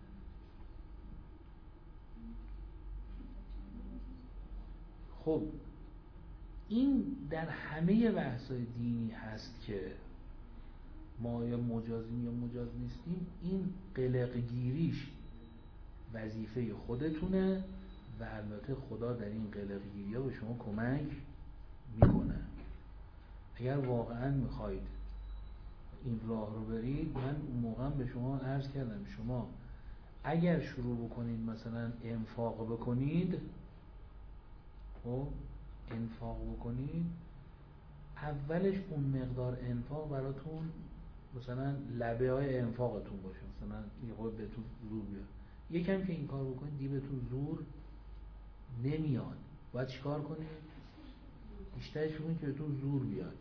خب این در همه بحث‌های دینی هست که ما یا مجازیم یا مجاز نیستیم، این قلقگیریش وظیفه خودتونه و البته خدا در این قلقگیری ها به شما کمک میکنه. اگر واقعا میخواید این راه رو برید، من اون موقع به شما عرض کردم شما اگر شروع بکنید مثلا انفاق بکنید، خب انفاق بکنید اولش اون مقدار انفاق براتون مثلا لبه های انفاقتون باشه، مثلا یه خود بهتون زور بیاد. یکم که این کار بکنید دیگه بهتون زور نمیاد. باید چیکار کنید؟ بیشترش بکنید که بهتون زور بیاد.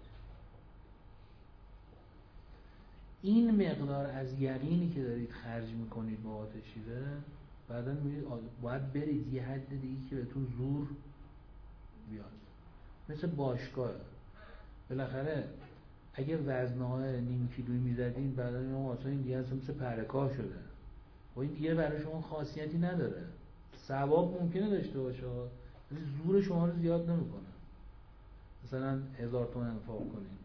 این مقدار از یقینی که دارید خرج میکنید با آتشیره، بعدا میگید باید برید یه حد دیگه که بهتون زور بیاد. مثل باشگاه بالاخره اگر وزنه‌های نیم کیلویی میزدین بعدا میگم واسه این دیگه اصلا مثل پرکاه شده و این دیگه برای شما خاصیتی نداره. ثواب ممکنه داشته باشه ولی زور شما رو زیاد نمیکنه. مثلا هزار تومن انفاق کنین،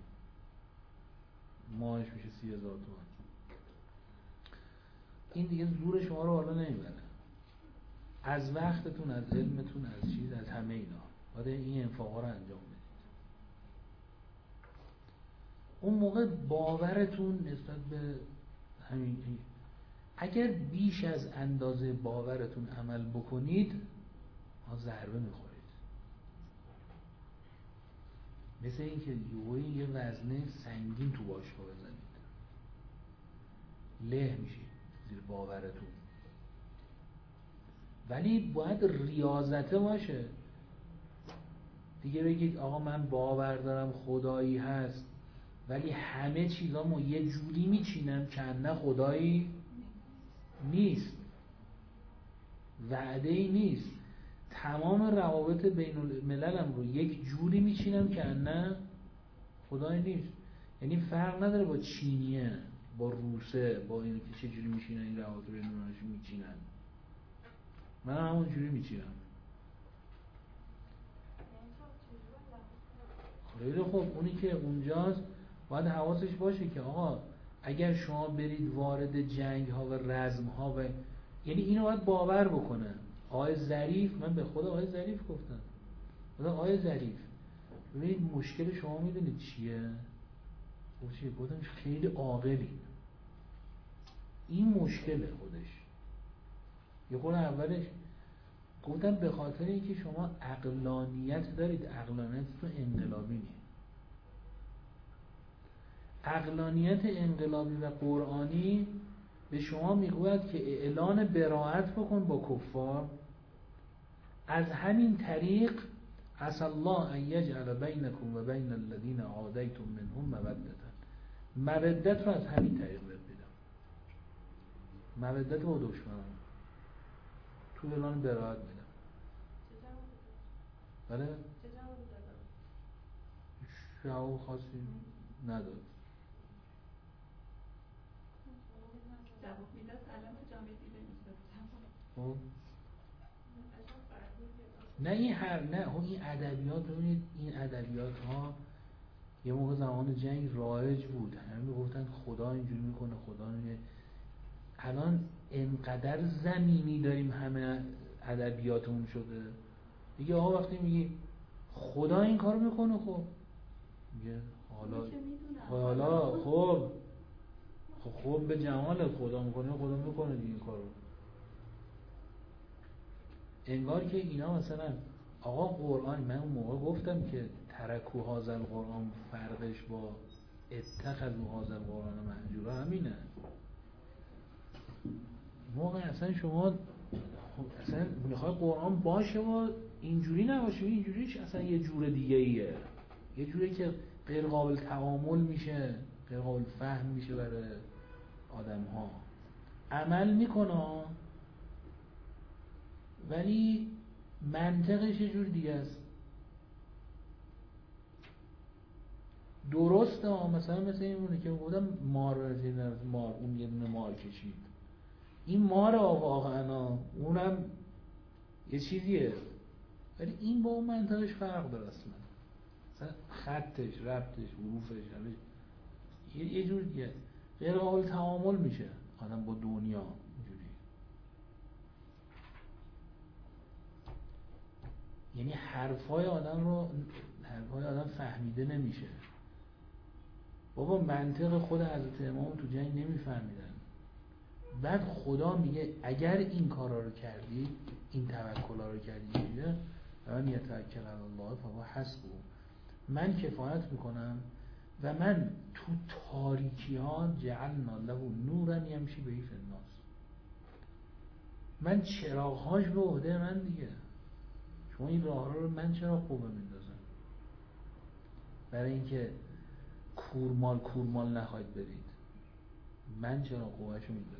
ماهش میشه سی هزار تومن. این دیگه زور شما رو بالا نمیبره، از وقتتون، از علمتون، از چیز، از همه اینا باید این انفاقا رو انجام بدید. اون موقع باورتون نسبت به همین، اگر بیش از اندازه باورتون عمل بکنید ها ضربه میخورید. مثل این که یوهی یه وزنه سنگین تو باشگاه بزنید، له میشید زیر باورتون. ولی باید ریاضته باشه دیگه، بگید آقا من باور دارم خدایی هست ولی همه چیزامو یه جوری میچینم که نه خدایی نیست، وعده ای نیست، تمام روابط بین المللم رو یک جوری میچینم که نه خدایی نیست. یعنی فرق نداره با چینیه، با روسه، با این که چه جوری میچینن این روابط بین المللش میچینن، من همون جوری میچینم. خیلی خوب، اونی که اونجاست باید حواسش باشه که آقا اگر شما برید وارد جنگ ها و رزم ها و یعنی اینو باید باور بکنه. آقای ظریف، من به خود آقای ظریف گفتم، خدا آقای ظریف ببینید مشکل شما میدونید چیه؟ چیه؟ گفتم خیلی عاقلی، این مشکله خودش. یه خود اولش گفتم به خاطر اینکه شما عقلانیت دارید، عقلانیت تو انقلابی نیست. عقلانیت انقلابی و قرآنی به شما میگوید که اعلان براءت بکن با کفار، از همین طریق عسى الله ان یجعل بینکم و بین الذین عادیتم منهم مودة، مودت رو از همین طریق بهت بدم، مودت با دشمنان تو اعلان براءت میدم. بله؟ چه جوابی دادم؟ جواب خاصی نداد. جواب میداد الان تو جامعه دیده میشد. خب نه این هر نه هم این ادبیات، ببینید این ادبیات ها یه موقع زمان جنگ رایج بود، همه میگفتن خدا اینجوری میکنه، خدا اینجوری. الان انقدر زمینی داریم همه ادبیاتمون شده دیگه. آقا وقتی میگی خدا این کارو میکنه، خب میگه حالا حالا خب خب خب به جمال خدا میکنه، خدا میکنه دیگه این کارو. انگار که اینا مثلا آقا قرآن، من اون موقع گفتم که ترکو هذا القرآن فرقش با اتخذوا هذا القرآن مهجورا همینه. موقع اصلا شما اصلا میخوای قرآن باشه و اینجوری نباشه، اینجوریش اصلا یه جور دیگه ایه، یه جوری که غیر قابل تعامل میشه، غیر قابل فهم میشه برای آدم ها. عمل میکنه ولی منطقش یه جور دیگه است. درسته ها، مثلا مثل این مونه که بودم مار مار اون یه دونه مار کشید، این مار واقعا اونم یه چیزیه، ولی این با اون منطقش فرق داره اصلا، مثلا خطش، ربطش، حروفش یه یه جور دیگه، غیر قابل تعامل میشه آدم با دنیا اینجوری. یعنی حرفای آدم رو حرفای آدم فهمیده نمیشه. بابا منطق خود حضرت امام تو جنگ نمیفهمیدن. بعد خدا میگه اگر این کارا رو کردی، این توکلا رو کردی، اینجوریه من یتوکل علی الله فهو حسبه، من کفایت میکنم و من تو تاریکی ها جعلنا له نورا یمشی به فی الناس، من چراغ‌هاش به عهده من دیگه. شما این راه رو من چرا خوبه میندازم برای اینکه کورمال کورمال نخواهید برید، من چرا خوبهشو میندازم.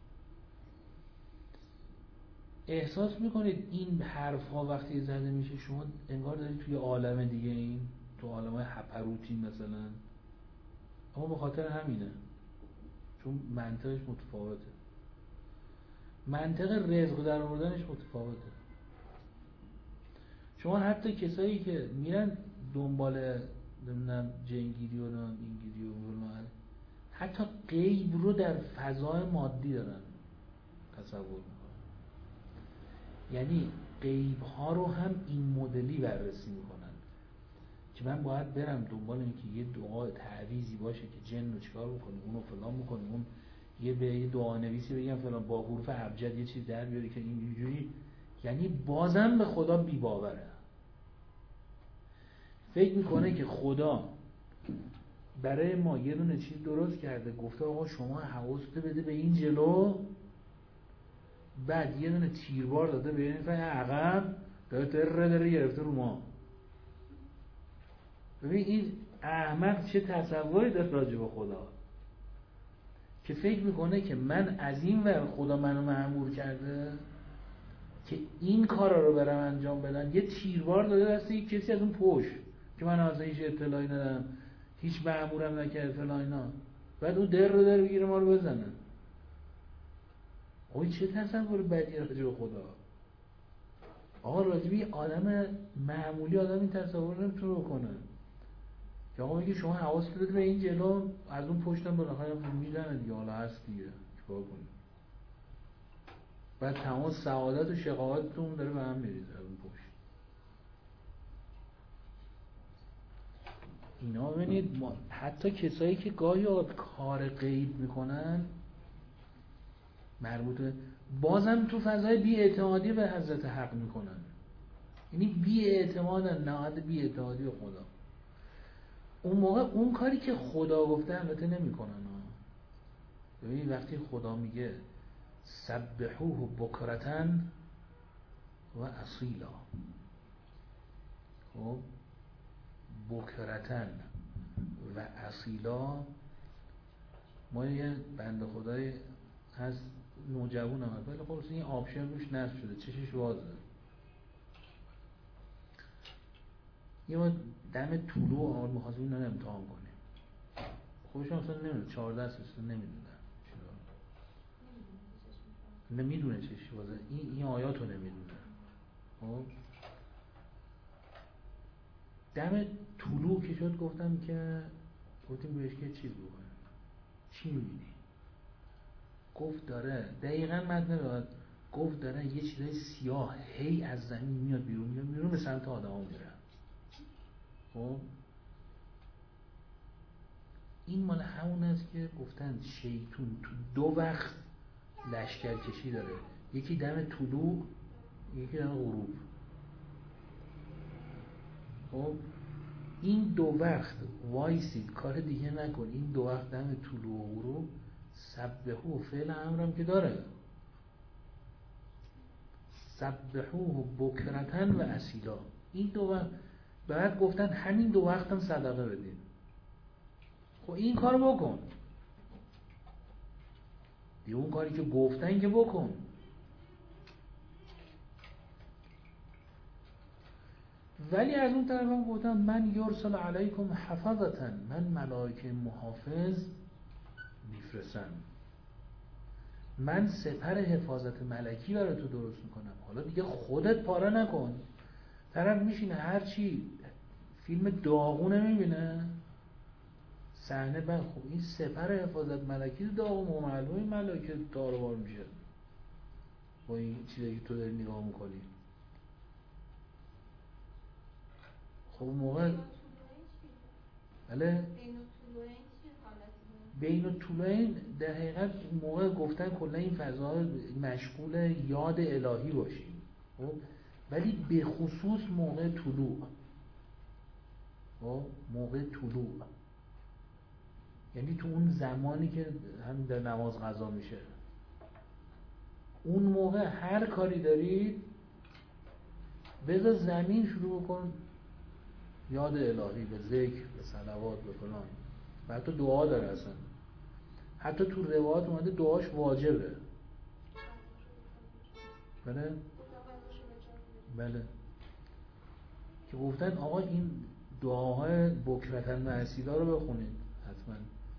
احساس میکنید این حرف ها وقتی زده میشه شما انگار دارید توی عالم دیگه، این تو عالم های هپروتی مثلا، اما به خاطر همینه چون منطقش متفاوته، منطق رزق در آوردنش متفاوته. شما حتی کسایی که میرن دنبال نمیدونم جنگیری و اینگیری و فلان، حتی غیب رو در فضای مادی دارن تصور میکنن. یعنی غیب ها رو هم این مدلی بررسی میکنن که من باید برم دنبال اینکه یه دعا تعویضی باشه که جن رو چیکار بکنه، اونو فلان بکنه، اون یه به یه دعا نویسی بگم فلان با حروف ابجد یه چیز در بیاره که اینجوری. یعنی بازم به خدا بی باوره، فکر میکنه که خدا برای ما یه دونه چیز درست کرده، گفته آقا شما حواست بده به این جلو، بعد یه دونه تیربار داده به این فن عقب، داره دره دره گرفته رو ما. ببین این احمق چه تصوری داره راجع به خدا، که فکر میکنه که من از این ور خدا منو مأمور کرده که این کارا رو برام انجام بدن، یه تیربار داده دست یک کسی از اون پشت که من اصلا هیچ اطلاعی ندارم، هیچ مأمورم نکرده فلان اینا، بعد اون در رو در بگیره ما رو بزنه. اوه چه تصور بدی راجع به خدا. آقا راجع به آدم معمولی آدم این تصور نمیتونه بکنه که آقا میگه شما حواست بده به این جلو، از اون پشتم بالاخره میزنه دیگه، حالا هست دیگه چیکار کنی. بعد تمام سعادت و شقاوتتون داره به هم میریزه از اون پشت. اینا ببینید حتی کسایی که گاهی کار غیب میکنن مربوطه، بازم تو فضای بی اعتمادی به حضرت حق میکنن. یعنی بی اعتمادن، نهاد بی اعتمادی به خدا. اون موقع اون کاری که خدا گفته البته نمیکنن. ببین وقتی خدا میگه سبحوه بکرتن و اصیلا، خب بکرتن و اصیلا، ما یه بنده خدای هست نوجوان هم هست، ولی خب این آبشن روش نصب شده، چشش وازه، یه ما دم طلوع آن محاسبی اینا رو امتحان کنیم. خودش هم اصلا نمیدونه، چهارده سال نمیدونه نمیدونه چشش وازه، این این آیات رو نمیدونه. خب دم طلوع که شد گفتم که گفتیم بهش که چیز بکنه، چی میبینی؟ گفت داره دقیقا متن داد، گفت داره یه چیزای سیاه هی از زمین میاد بیرون، میاد بیرون به سمت آدم ها میره. خب این مال همون است که گفتن شیطون تو دو وقت لشکر کشی داره، یکی دم طلوع یکی دم غروب. خب این دو وقت وایسید کار دیگه نکن، این دو وقت دم طلوع و غروب سبحوه فعل امرم که داره، سبحوه بکرتن و اصیلا، این دو وقت. بعد گفتن همین دو وقت هم صدقه بدین. خب این کار بکن دیگه، اون کاری که گفتن که بکن. ولی از اون طرف هم گفتن من یرسل علیکم حفظتا، من ملائکه محافظ میفرستم، من سپر حفاظت ملکی برای تو درست میکنم. حالا دیگه خودت پاره نکن. طرف میشینه هرچی فیلم داغونه میبینه صحنه بر، خب این سپر حفاظت ملکی داغون و معلومه ملائکه داروار میشه با این چیزایی که تو داری نگاه میکنی. خب موقع بله بین الطلوعین در حقیقت موقع گفتن کلا این فضا مشغول یاد الهی باشیم، خب ولی به خصوص موقع طلوع، خب موقع طلوع یعنی تو اون زمانی که هم در نماز قضا میشه، اون موقع هر کاری دارید بذار زمین شروع بکن یاد الهی، به ذکر، به صلوات، به فلان. و حتی دعا داره اصلا، حتی تو روایات اومده دعاش واجبه. بله بله که گفتن آقا این دعاهای بکرتن و اصیلا رو بخونید حتما.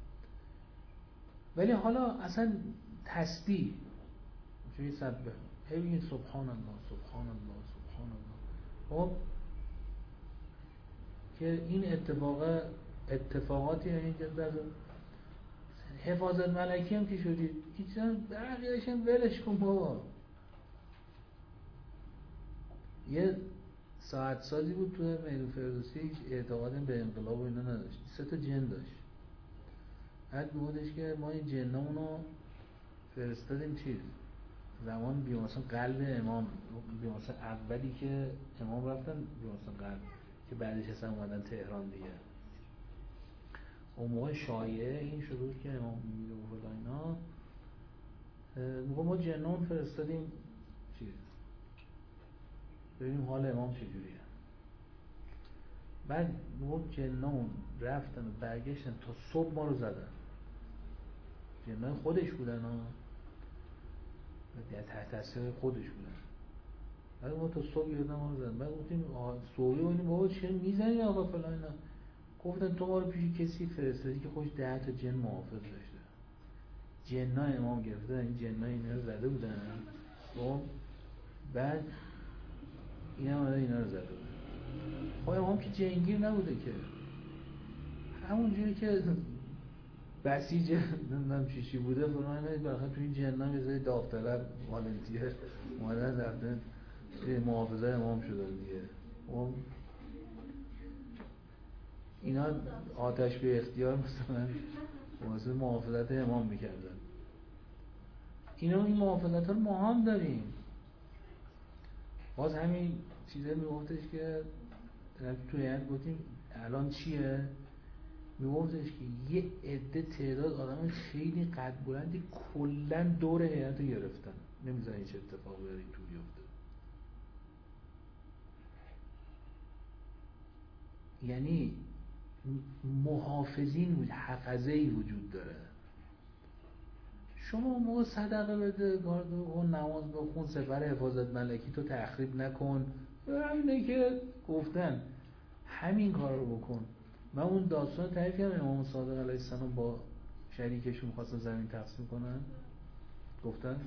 ولی حالا اصلا تسبیح چه سبح ببینید سبحان الله سبحان الله سبحان الله. خب که این اتفاق اتفاقاتی یعنی که در حفاظت ملکی هم که شدید هیچ بقیه‌اش هم ولش کن بابا. یه ساعت سازی بود تو میدون فردوسی، هیچ اعتقادی به انقلاب و اینا نداشت، سه تا جن داشت. بعد بودش که ما این جنامونو فرستادیم چیز زمان بیمارستان قلب امام، بیمارستان اولی که امام رفتن بیمارستان قلب که بعدش اصلا اومدن تهران دیگه. اون موقع شایعه این شروع که امام میره و فلان اینا، موقع ما جنام فرستادیم چیز ببینیم حال امام چجوریه. بعد موقع جنام رفتن و برگشتن تا صبح ما رو زدن، جنای خودش بودن ها، تحت تاثیر خودش بودن. بعد ما تا صبح یادم ما رو زدن. بعد گفتیم صبحی بودیم بابا چه میزنی آقا فلان اینا. گفتن تو ما رو پیش کسی فرستادی که خوش ده تا جن محافظ داشته، جنای امام گرفته، این جنای اینا رو زده بودن. خب بعد این هم اینا رو زده بودن. خب امام که جنگیر نبوده که، همونجوری که بسیج نمیدونم چیشی بوده فرمان نمید برخواه تو این جنام یه زای داوطلب والنتیر اومدن رفتن محافظه امام شدن دیگه. خب اینا آتش به اختیار مثلا واسه محافظت امام میکردن. اینا این محافظت ها رو ما هم داریم. باز همین چیزه میگفتش که توی هند گفتیم الان چیه؟ میگفتش که یه عده تعداد آدم خیلی قد بلندی کلن دور هیئت رو گرفتن، نمیذارن هیچ اتفاقی برای تو بیفته. یعنی محافظین وجود، حفظه‌ای وجود داره. شما موقع صدقه بده، کن نماز بخون، سپر حفاظت ملکی تو تخریب نکن، همینه که گفتن همین کار رو بکن. من اون داستان تعریف کردم امام صادق علیه السلام با شریکشون خواستن زمین تقسیم کنن، گفتن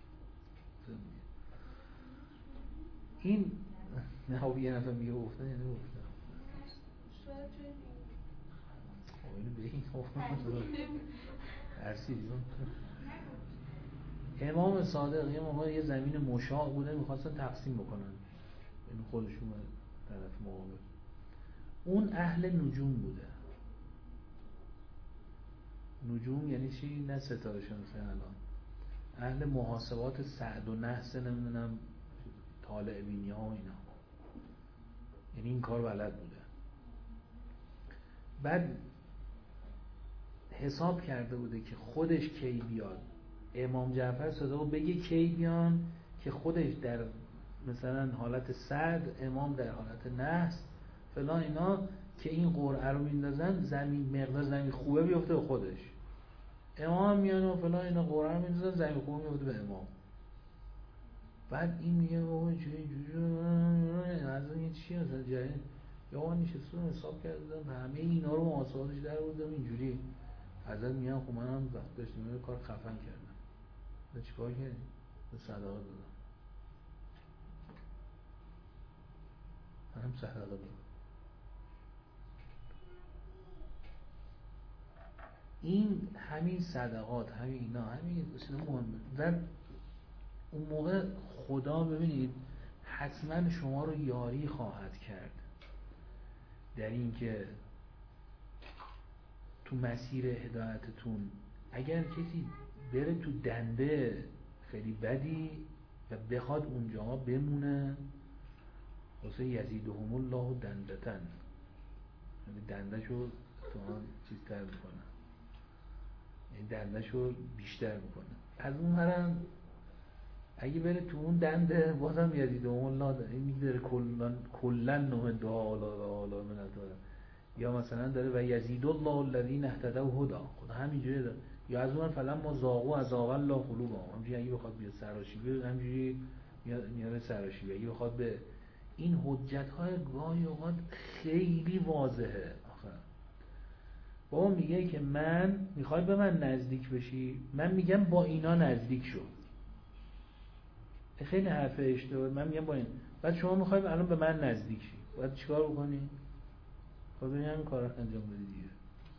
این نه یه نفر میگه گفتن یعنی گفتن اینو بگین ترسیدیم. امام صادق یه موقع یه زمین مشاع بوده میخواستن تقسیم بکنن، یعنی خودشون طرف مقابل، اون اهل نجوم بوده. نجوم یعنی چی؟ نه ستاره شناسی، الان اهل محاسبات سعد و نحس نمیدونم طالع بینی ها و اینا، یعنی این کار بلد بوده. بعد حساب کرده بوده که خودش کی بیاد، امام جعفر صادق بگه کی بیان که خودش در مثلا حالت سعد، امام در حالت نحس فلان اینا، که این قرعه رو میندازن زمین مقدار زمین خوبه بیفته به خودش، امام میان و فلان اینا قرعه رو میندازن زمین خوبه میفته به امام. بعد این میگه بابا چه اینجوری از این چیه مثلا جایی یا من نشستم حساب کردم همه اینا رو محاسباتش در بردم اینجوری حضرت میان. خب منم وقت داشتم یه کار خفن کردم، من چیکار کردم؟ به صدقه دادم، منم صدقه دادم. این همین صدقات، همین اینا، همین اصلا مهمه. و اون موقع خدا ببینید حتما شما رو یاری خواهد کرد در این که تو مسیر هدایتتون اگر کسی بره تو دنده خیلی بدی و بخواد اونجا بمونه، واسه یزیدهم الله دندتن، یعنی دندهشو تو چیز تر میکنه، یعنی دندهشو بیشتر میکنه. از اون هرم اگه بره تو اون دنده بازم یزیدهم الله، این میگذاره کلن کلن نوع دعا آلا آلا من داره، یا مثلا داره و یزید الله الذین اهتدوا هدا، خدا همینجوری داره. یا از اون فلان ما زاغوا عذاب الله قلوبهم، همینجوری اگه بخواد بیاد سراشی بیاد همینجوری میاره سراشی، اگه بخواد به این حجت های گاهی اوقات خیلی واضحه. آخه بابا میگه که من میخوای به من نزدیک بشی، من میگم با اینا نزدیک شو، خیلی حرف اشتباه، من میگم با این، بعد شما میخوای الان به من نزدیک شی، باید چیکار بکنی؟ خب ببین همین کار رو انجام بدی دیگه.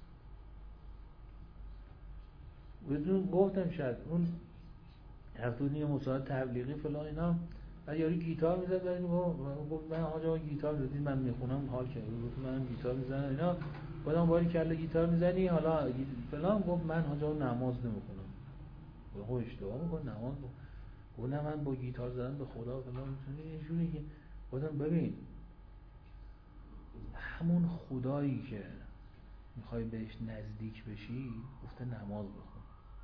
بدون گفتم شاید اون هفته یه مسابقه تبلیغی فلان اینا بعد یارو گیتار میزد بعد گفت من آقا گیتار میزدید من میخونم حال کرد گفت منم گیتار میزنم اینا بعدم باری کله گیتار میزنی حالا فلان گفت من آقا نماز نمیخونم خب اشتباه میکنه نماز گفت نه من با گیتار زدن به خدا فلان میتونی اینجوری که بعدم ببین همون خدایی که میخوای بهش نزدیک بشی گفته نماز بخون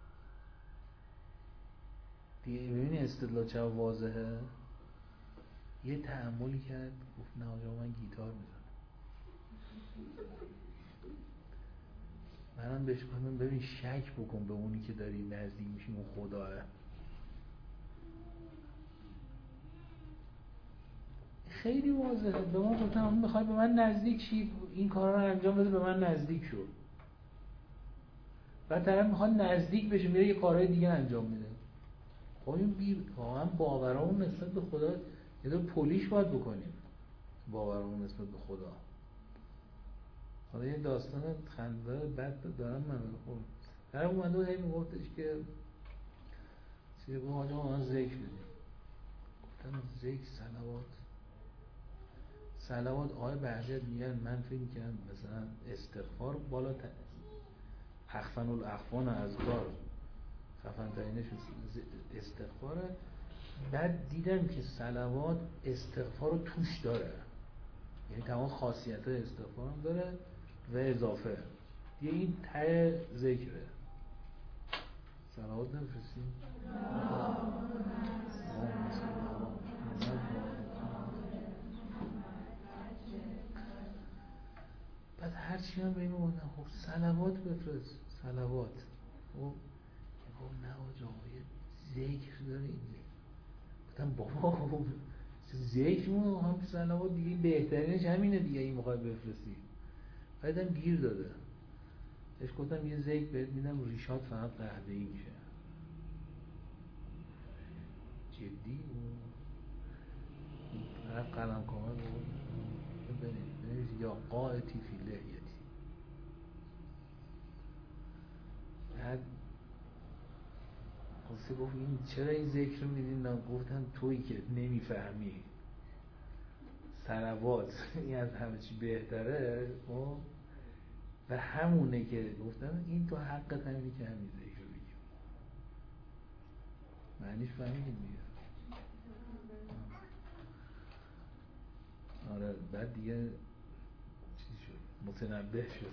دیگه. ببینی استدلال چه واضحه. یه تأملی کرد گفت نه آقا من گیتار میزنم. منم بهش گفتم ببین شک بکن به اونی که داری نزدیک میشی اون خداه. خیلی واضحه. به ما گفتم میخوای به من نزدیک شی این کارا رو انجام بده به من نزدیک شو. بعد طرف میخواد نزدیک بشه میره یه کارهای دیگه انجام میده. خب این بی واقعا باورامون نسبت به خدا یه دور پولیش باید بکنیم. باورامون نسبت به خدا. حالا یه داستان خنده‌دار بد دارم من خب طرف اومد و هی میگفتش که چیزی گفت آقا ما ذکر بدیم. گفتم ذکر صلوات صلوات آقای بهجت میگن من فکر می‌کردم مثلا استغفار بالا ت... اخفن الاخوان اذکار خفن ترینش استغفاره. بعد دیدم که صلوات استغفار رو توش داره یعنی تمام خاصیت استغفار هم داره و اضافه دیگه این ته ذکره. صلوات نمی‌فرستیم؟ بعد هرچی هم به این بودن خب صلوات بفرست صلوات خب خب نه آجا ذکر داره اینجا. گفتم بابا ذکر مون هم صلوات دیگه بهترینش همینه دیگه این میخوای بفرستی. بعدم گیر داده اش گفتم یه ذکر بهت میدم ریشات فقط قهوه‌ای میشه. جدی طرف قلم کامل بود بنویس یا قائتی فی لحیتی. بعد خواسته گفت این چرا این ذکر رو میدین؟ گفتم تویی که نمیفهمی صلوات این از همه چی بهتره و همونه که گفتم این تو حقت همینی که همین ذکر رو بگیم معنیش فهمیدیم دیگه. آره بعد دیگه چیز شد متنبه شد.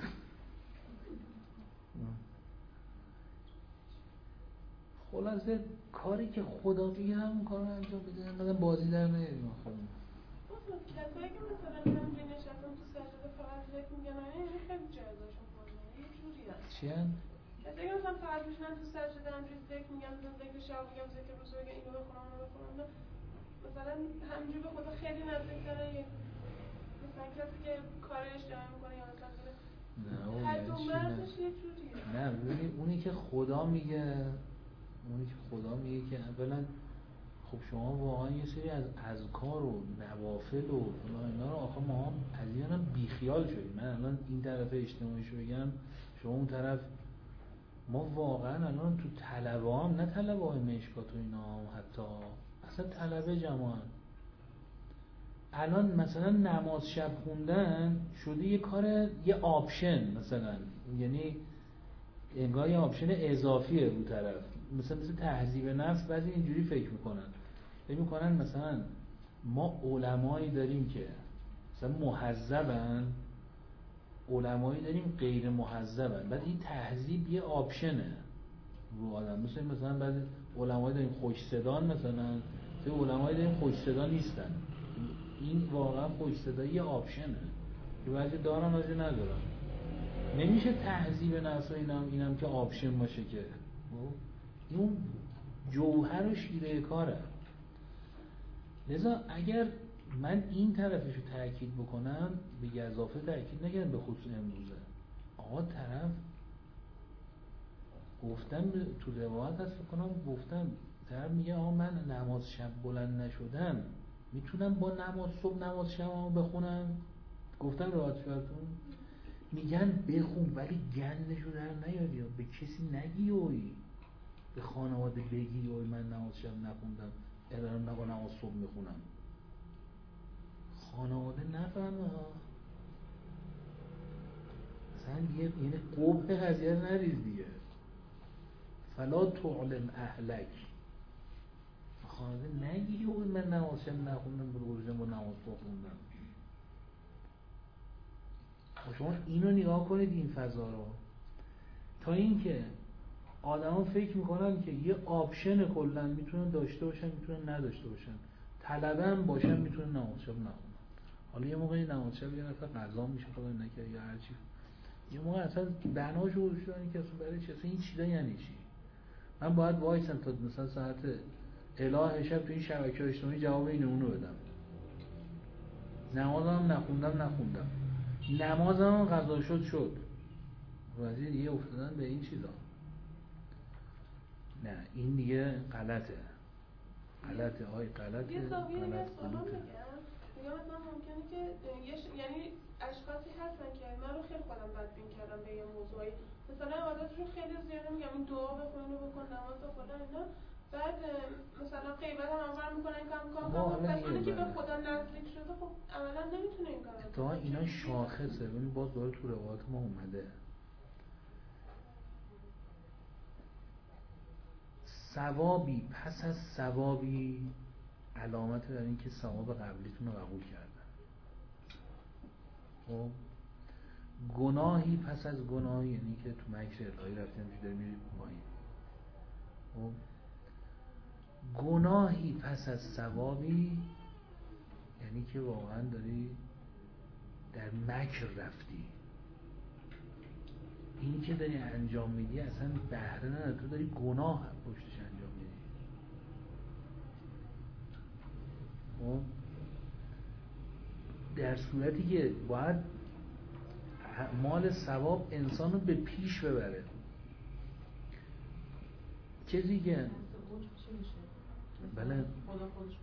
خلاصه کاری که خدا میگه همون کار رو انجام بده. مثلا بازی در نمیدیم خب کسایی که مثلا همجوری نشستن تو سجده فقط ذکر میگن این خیلی جایزاشون کنه یه جوری هست چی هم؟ کسایی که مثلا فقط میشنن تو سجده همجوری ذکر میگن مثلا ذکر شب میگم ذکر روز بگم اینو بخونم اونو بخونم مثلا همجوری به خدا خیلی نزدیک داره مثلا کسی که کار اشتباه میکنه یا مثلا نه حد و مرزش یه جوریه. نه ببینی اونی که خدا میگه اونی که خدا میگه که اولا خب شما واقعا یه سری از اذکار و نوافل و اینا رو آخه ما هم از اینا هم بیخیال شدیم. من الان این طرف اجتماعیشو بگم شما اون طرف ما واقعا الان تو طلبه هم نه طلبه های مشکات و اینا هم حتی اصلا طلبه جماعت الان مثلا نماز شب خوندن شده یه کار یه آپشن مثلا یعنی انگار یه آپشن اضافیه رو طرف مثلا مثل تهذیب نفس بعضی اینجوری فکر میکنن فکر میکنن مثلا ما علمایی داریم که مثلا مهذبن علمایی داریم غیر مهذبن بعد این تهذیب یه آپشنه رو آدم مثلا مثلا بعضی علمایی داریم خوش صدان مثلا مثلا علمایی داریم خوش صدا نیستن این واقعا خوش صدا یه آپشنه که بعضی دارن بعضی ندارن نمیشه تهذیب نفس و اینم اینم که آپشن باشه که این جوهر و شیره کاره. لذا اگر من این طرفشو تاکید بکنم به گزافه تاکید نگردم به خصوص امروزه آقا طرف گفتم تو روایت هست بکنم گفتم طرف میگه آقا من نماز شب بلند نشدم میتونم با نماز صبح نماز شبمو بخونم گفتم به عاطفه‌تون میگن بخون ولی گندشو در نیاری، به کسی نگی اوی، به خانواده بگی اوی من نماز شب نخوندم الان نقا نماز صبح میخونم، خانواده نفهمه ها. مثلا یه یعنی قبح قضیه رو نریز دیگه. فلا تعلم اهلک، خانواده نگی اوی من نماز شب نخوندم بلغوزم با نماز صبح خوندم. شما اینو نگاه کنید این فضا رو، تا اینکه آدما فکر میکنن که یه آپشن کلا میتونن داشته باشن میتونن نداشته باشن، طلبه هم باشن میتونن نماز شب نخونن. حالا یه موقعی نماز شب یه نفر قضا میشه خدا نکنه یا هر چی، یه موقع اصلا بناشو گذاشتن که اصلا برای چی، اصلا این چیزا یعنی چی؟ من باید وایسم تا مثلا ساعت الی شب تو این شبکه‌های اجتماعی جواب این اونو بدم، نمازم نخوندم نخوندم، نمازم قضا شد شد، وزیر دیگه افتادن به این چیزا. نه این دیگه غلطه غلطه آی غلطه یه زاویه دیگه غلط سوالم بگم میگم مثلا ممکنه که یه ش... یعنی اشخاصی هستن که من رو خیلی خودم بدبین کردم به یه موضوعی، مثلا عادتشون خیلی زیاده، میگم این دعا بخون اینو بکن نماز بخون اینا، بعد مثلا غیبت هم انور میکنن کم کم کم کسانی که به خدا نزدیک شده خب عملا نمیتونه این کارو تا اینا شاخصه. ببین باز داره تو روایات ما اومده ثوابی پس از ثوابی علامت بر این که ثواب قبلیتون رو قبول کردن. خب گناهی پس از گناهی یعنی که تو مکر الهی رفتیم که داری میری پایین. خب گناهی پس از ثوابی یعنی که واقعا داری در مکر رفتی، اینی که داری انجام میدی اصلا بهره نداره، تو داری گناه پشتش انجام میدی. خب در صورتی که باید مال ثواب انسانو به پیش ببره. کسی که بله خدا خودش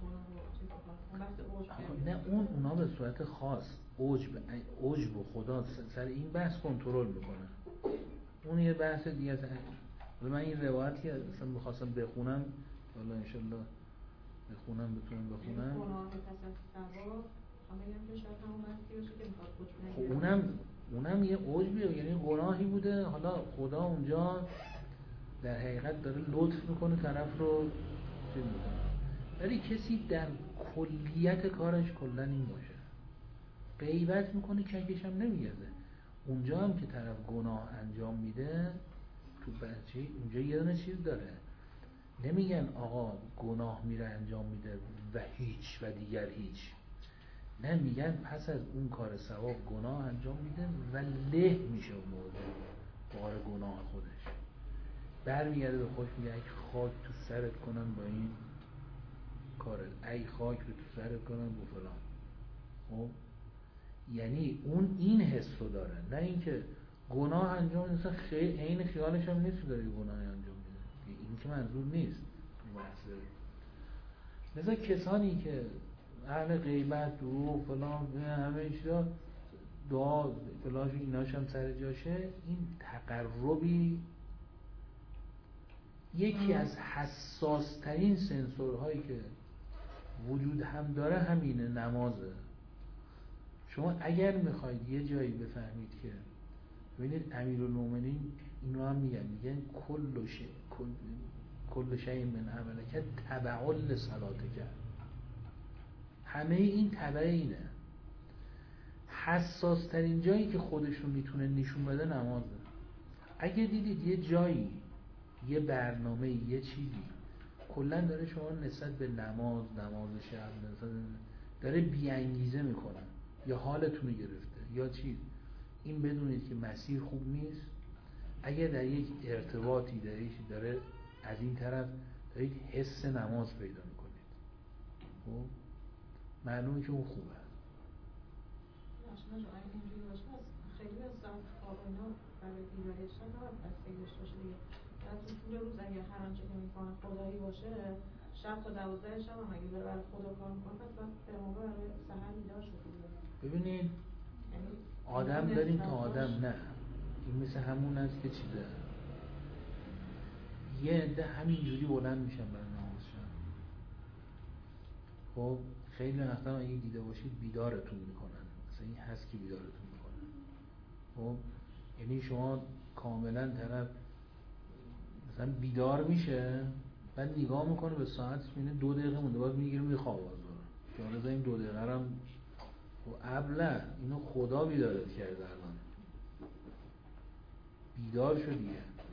نه اون اونا به صورت خاص عجب عجب و خدا سر این بحث کنترل میکنه، اون یه بحث دیگه است. من این روایتی اصلا می‌خواستم بخونم والا ان شاء الله بخونم بتونم بخونم. خب اونم اونم یه عجبیه، یعنی گناهی بوده، حالا خدا اونجا در حقیقت داره لطف میکنه طرف رو چیز میکنه، ولی کسی در کلیت کارش کلا این باشه غیبت میکنه ککش هم نمیگرده، اونجا هم که طرف گناه انجام میده تو بچه اونجا یه دونه چیز داره، نمیگن آقا گناه میره انجام میده و هیچ و دیگر هیچ، نه میگن پس از اون کار ثواب گناه انجام میده و له میشه اون موضوع بار گناه خودش، برمیگرده به خودش میگه ای خاک تو سرت کنن با این کارت، ای خاک رو تو سرت کنن با فلان. خب یعنی اون این حس رو داره، نه اینکه گناه انجام میده خیلی عین خیالش هم نیست داره گناه انجام میده، این که منظور نیست بحثه. مثلا کسانی که اهل غیبت دروغ فلان همه چیزا دعا فلان ایناش هم سر جاشه، این تقربی یکی از حساس ترین سنسورهایی که وجود هم داره همینه، نمازه. شما اگر میخواید یه جایی بفهمید که ببینید امیرالمومنین اینو هم میگن، میگن کل شیء کل شیء من عملک تبع لصلاتک، همه این تبع اینه. حساس ترین جایی که خودشون میتونه نشون بده نمازه. اگه دیدید یه جایی یه برنامه یه چیزی کلا داره شما نسبت به نماز نماز شب داره بیانگیزه میکنن یا حالتون رو گرفته یا چیز، این بدونید که مسیر خوب نیست. اگر در یک ارتباطی داره داره از این طرف دارید حس نماز پیدا میکنید، خب معلومه که اون خوبه. خیلی از ساعت خواب اینا برای بیداری شب نباید بستگی داشته باشه دیگه. بعد تو طول روز اگه هر آنچه که میکنه خدایی باشه، شب تا دوازده شب هم اگه برای خدا کار میکنه پس باید به موقع برای سحر بیدار شده. ببینید آدم داریم تا آدم نه. این مثل همون است که چیزه یه عده همینجوری بلند میشن برای نماز شب. خب خیلی وقتا اگه دیده باشید بیدارتون میکنن، مثلا این هست که بیدارتون میکنن. خب یعنی شما کاملا طرف مثلا بیدار میشه بعد نگاه میکنه به ساعت میبینه دو دقیقه مونده باید میگیره میخوابه باز جالب این دو دقیقه رو هم و ابله اینو خدا بیدارت کرده الان بیدار شدیه.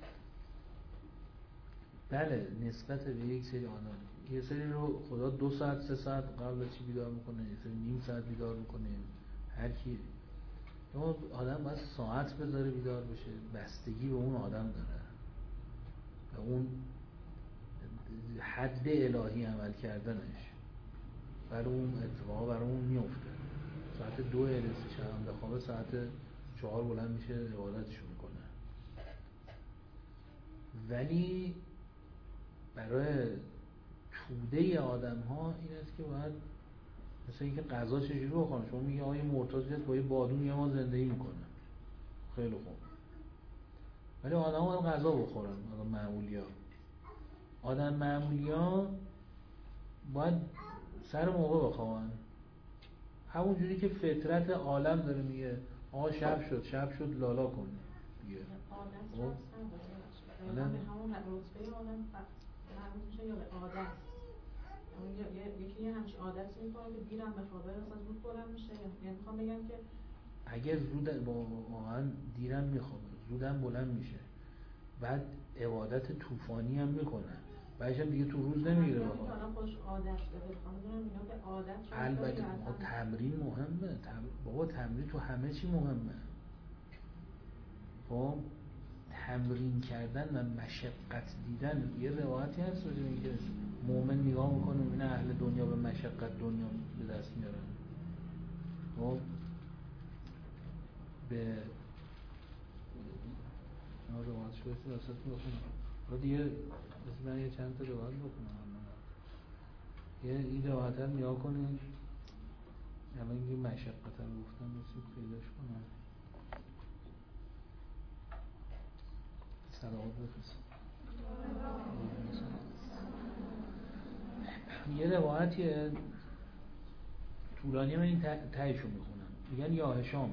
بله نسبت به یک سری آدم یه سری رو خدا دو ساعت سه ساعت قبل از چی بیدار میکنه، یه سری نیم ساعت بیدار میکنه، هر کی. اما آدم باید ساعت بذاره بیدار بشه، بستگی به اون آدم داره، به اون حد الهی عمل کردنش برای اون اتفاقا برای اون میفته. ساعت دو رسی شب بخوابه ساعت چهار بلند میشه عبادتشو میکنه. ولی برای توده آدم ها این است که باید مثل اینکه غذا چجوری بخورن. شما میگه آقا یه مرتضی با یه بادون یه ما زندگی میکنه، خیلی خوب، ولی آدم ها باید غذا بخورن. آدم معمولی ها آدم معمولی ها باید سر موقع بخوابن، همون جوری که فطرت عالم داره میگه آقا شب شد شب شد لالا کن دیگه. عادت رو به همون رتبه آدم مربوط میشه یا به عادت؟ یکی یه همچین عادتی میکنه که دیرم بخوابه مثلا زود بلند میشه. یعنی میخوام بگم که اگر زود واقعا دیرم میخوابه زودم بلند میشه بعد عبادت طوفانی هم میکنه بعدش هم دیگه تو روز نمیگیره بخوابه. الان خودش عادت داره. میخوام بدونم اینا به عادت شده. البته ما تمرین مهمه. تم... بابا تمرین تو همه چی مهمه. خب تمرین کردن و مشقت دیدن. یه روایتی هست راجع به اینکه مؤمن نگاه میکنه میبینه اهل دنیا به مشقت دنیا به دست میارن. خب به اینا روایت شده که واسه بخونم. حالا دیگه مثل من یه چند تا روایت بخونم. یه این روایت رو نگاه کنید. الان یه مشقت رو گفتم بسید پیداش کنم. سلامت بفرست. یه روایتیه طولانی، من این تایشو میخونم. میگن یا هشام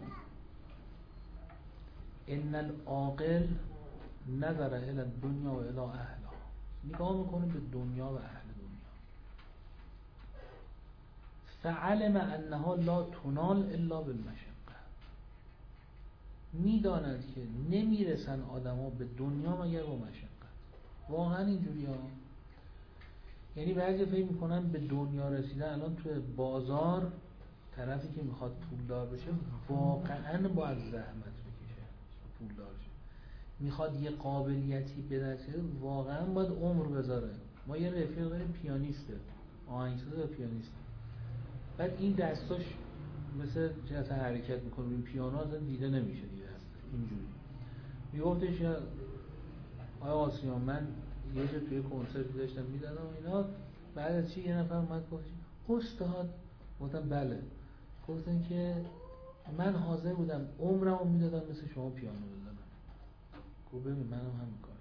ان العاقل نظر الی الدنیا و الی اهلها. نگاه میکنه به دنیا و اهل دنیا. فعلم انها لا تنال الا بالمشقه. میداند که نمیرسن آدم ها به دنیا مگر با مشقت. واقعا اینجوری ها. یعنی بعضی فکر میکنن به دنیا رسیدن. الان تو بازار طرفی که میخواد پولدار بشه واقعا باید زحمت بکشه پولدار شه. میخواد یه قابلیتی به دست بیاره واقعا باید عمر بذاره. ما یه رفیق داریم پیانیسته، آهنگساز و پیانیسته. بعد این دستاش مثل جهت حرکت میکنه این پیانو اصلا دیده نمیشه دیگه دست اینجوری. میگفتش آیا آسیان من یه جا توی کنسرت داشتم میدادم اینا، بعد از چی یه نفر اومد گفت استاد، گفتم بله، گفتن که من حاضر بودم عمرمو میدادم مثل شما پیانو بزنم. گفت ببین منم همین کار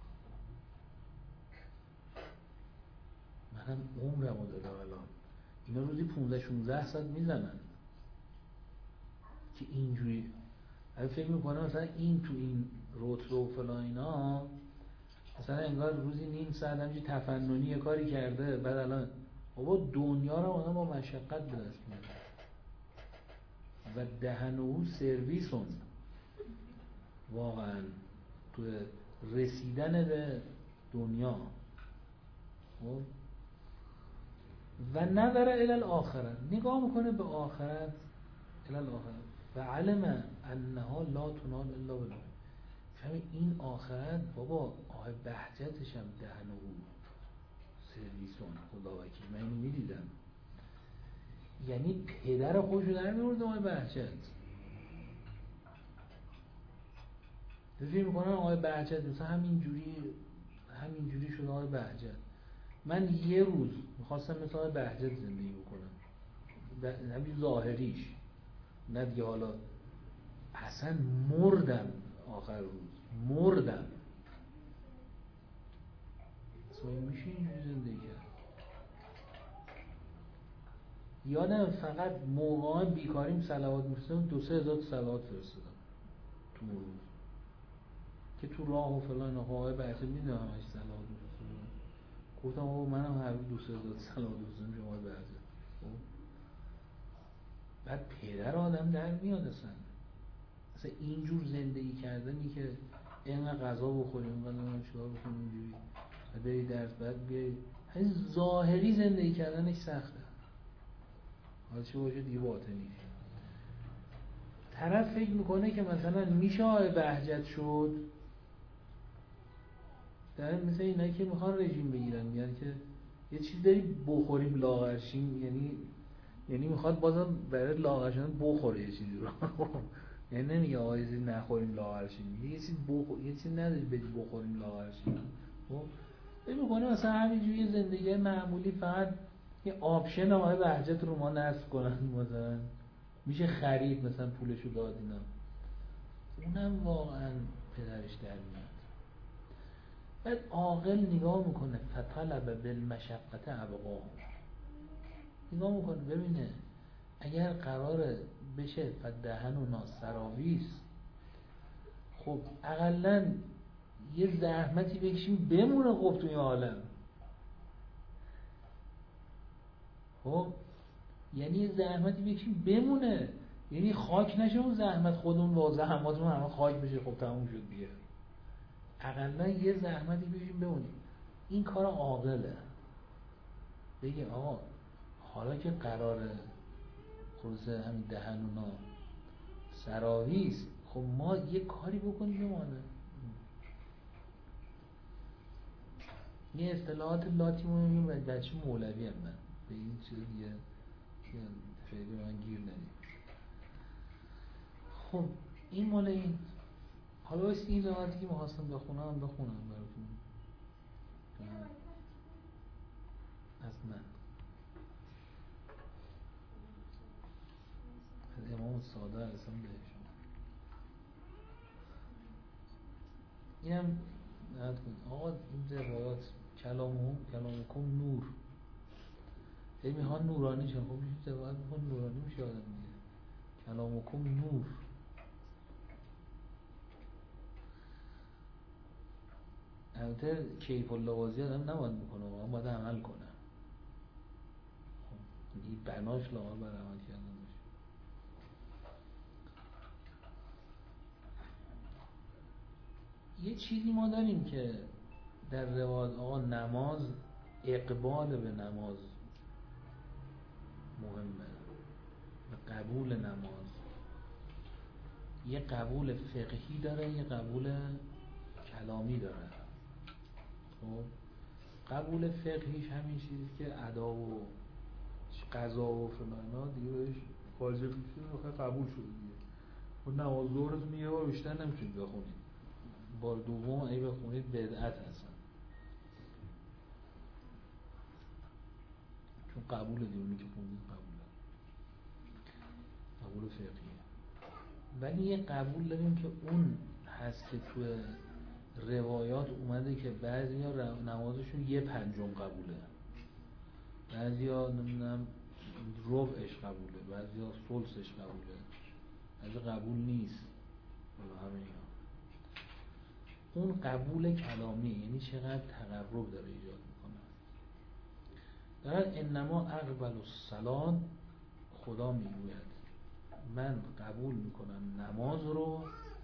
کردم، منم عمرمو دادم. الان اینا روزی پانزده شانزده ساعت میزنن که اینجوری. اگه فکر میکنه مثلا این تو این رتبه و فلان اینا مثلا انگار روزی نیم ساعت همینجوری تفننی یه کاری کرده، بعد الان بابا دنیا رو آدم با مشقت به دست میاره و دهنو سرویسون واقعا تو رسیدن به دنیا. و نظر الی الاخره، نگاه میکنه به آخرت. الی الاخره و علم انها لا تنال الا بالله. فهمی این آخرت بابا آه بهجتش هم دهن و سرویسون خدا وکیل. من اینو میدیدم، یعنی پدر خوشو در میورد آقای بهجت. فکر میکنن آقای بهجت مثلا همینجوری همینجوری شده آقای بهجت. من یه روز میخواستم مثل آقای بهجت زندگی بکنم، همین ظاهریش، نه دیگه حالا اصلا مردم آخر روز، مردم. اصلا میشه اینجوری زندگی کرد؟ یادم فقط موقعا بیکاریم صلوات می‌فرستادم، دو سه هزار صلوات فرستادم تو روز که تو راه و فلان اینا. آقای بحث میدونم همش صلوات می‌فرستادم. گفتم آقا منم هر روز دو سه هزار صلوات می‌فرستم شما بحث. بعد پدر آدم در میاد اصلا. اصلا اینجور زندگی کردنی که اینقدر غذا بخوریم، اینقدر چیکار بکنیم، اینجوری بری درس بعد بیای، همین ظاهری زندگی کردنش سخته. حالا چه باشه دیگه باطنی. طرف فکر میکنه که مثلا میشه آقای بهجت شد، در مثل اینایی که میخوان رژیم بگیرن، میگن که یه چیز داری بخوریم لاغرشیم، یعنی یعنی میخواد بازم برای لاغر شدن بخوره یه چیزی رو. یعنی نمیگه آقا یه چیزی نخوریم لاغر شیم، یه چیز بخور، یه چیز نداری بدی بخوریم لاغر شیم. خب فکر میکنه مثلا همینجوری زندگی معمولی فقط یه آپشن آقای بهجت رو ما نصب کنن، مثلا میشه خرید، مثلا پولشو داد اینا. اونم واقعا پدرش در میاد. بعد عاقل نگاه میکنه فطلب بالمشقت ابقاه، نگاه میکنه ببینه اگر قراره بشه فدهن و ناسراویس، خب اقلن یه زحمتی بکشیم بمونه خب توی عالم. خب یعنی یه زحمتی بکشیم بمونه، یعنی خاک نشه اون زحمت، خودمون با زحماتمون همه خاک بشه، خب تموم شد دیگه. اقلا یه زحمتی بکشیم بمونیم. این کار عاقله. بگه آقا حالا که قراره خروس همین دهن اونا سراویست، خب ما یه کاری بکنیم بمانه. یه اصطلاحات لاتی مهمیم و بچه مولوی هم من به این چیز دیگه خیلی من گیر ندیم. خب این مال این. حالا بایستی این روایتی که می‌خواستم بخونم هم بخونم براتون از من، از امام ساده ارسم بهشون. اینم نهاد کنید آقا این روایات کلامهم کلامکم نور، این میخوان نورانی شن، خب میشه روایت میخوان نورانی میشه آدم دیگه. کلامکم نور. البته کیف الله بازی آدم نباید میکنه، واقعا باید عمل کنه. خب این بناش لاغر بر عمل کردن باشه. یه چیزی ما داریم که در روایت آقا نماز، اقبال به نماز مهمه، به قبول نماز. یه قبول فقهی داره، یه قبول کلامی داره. خب قبول فقهیش همین چیزی که ادا و قضا و فلان دیگه بهش واجب میشه، آخه قبول شده دیگه. و نماز ظهرتون یه بار بیشتر نمیتونید بخونید، بار دوم ای بخونید بدعت هستن، چون قبول دیونی که خوندید قبوله، قبول فقهیه. ولی یه قبول داریم که اون هست که تو روایات اومده که بعضی ها نمازشون یه پنجم قبوله، بعضی ها نمیدونم ربعش قبوله، بعضی ها ثلثش قبوله، بعضی قبول نیست. همه اینا اون قبول کلامی، یعنی چقدر تقرب داره ایجاد میکنه. در انما اقبل الصلاة، خدا میگوید من قبول میکنم نماز رو،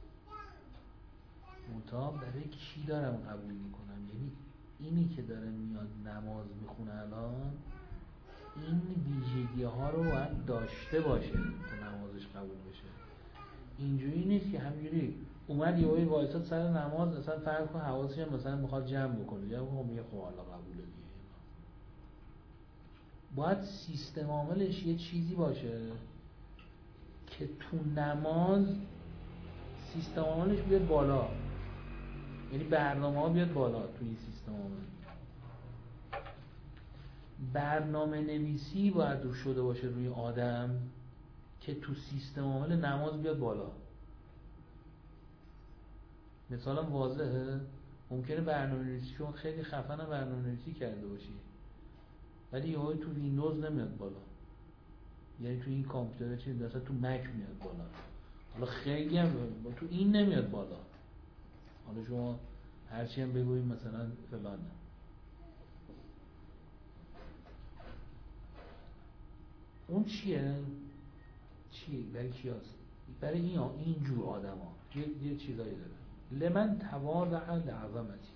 منتها برای کی دارم قبول میکنم؟ یعنی اینی که داره میاد نماز میخونه الان، این ویژگی ها رو باید داشته باشه تا نمازش قبول بشه. اینجوری نیست که همینجوری اومد یه وایساد سر نماز، اصلا فرض کن حواسش هم مثلا میخواد جمع بکنه، جمع کنه میگه خب حالا قبوله دیگه. باید سیستم عاملش یه چیزی باشه که تو نماز سیستم عاملش بیاد بالا، یعنی برنامه ها بیاد بالا توی این سیستم عامل. برنامه نویسی باید رو شده باشه روی آدم که تو سیستم عامل نماز بیاد بالا. مثالم واضحه. ممکنه برنامه‌نویسی شما خیلی خفن برنامه‌نویسی کرده باشی ولی یهو تو ویندوز نمیاد بالا، یعنی تو این کامپیوتر چیز مثلا تو مک میاد بالا، حالا خیلی هم تو این نمیاد بالا. حالا شما هرچی هم بگویید مثلا فلانه. اون چیه؟ چیه؟ برای کی هست؟ برای این این جور آدم ها یه, یه چیزایی داره. لمن تواضع لعظمتی،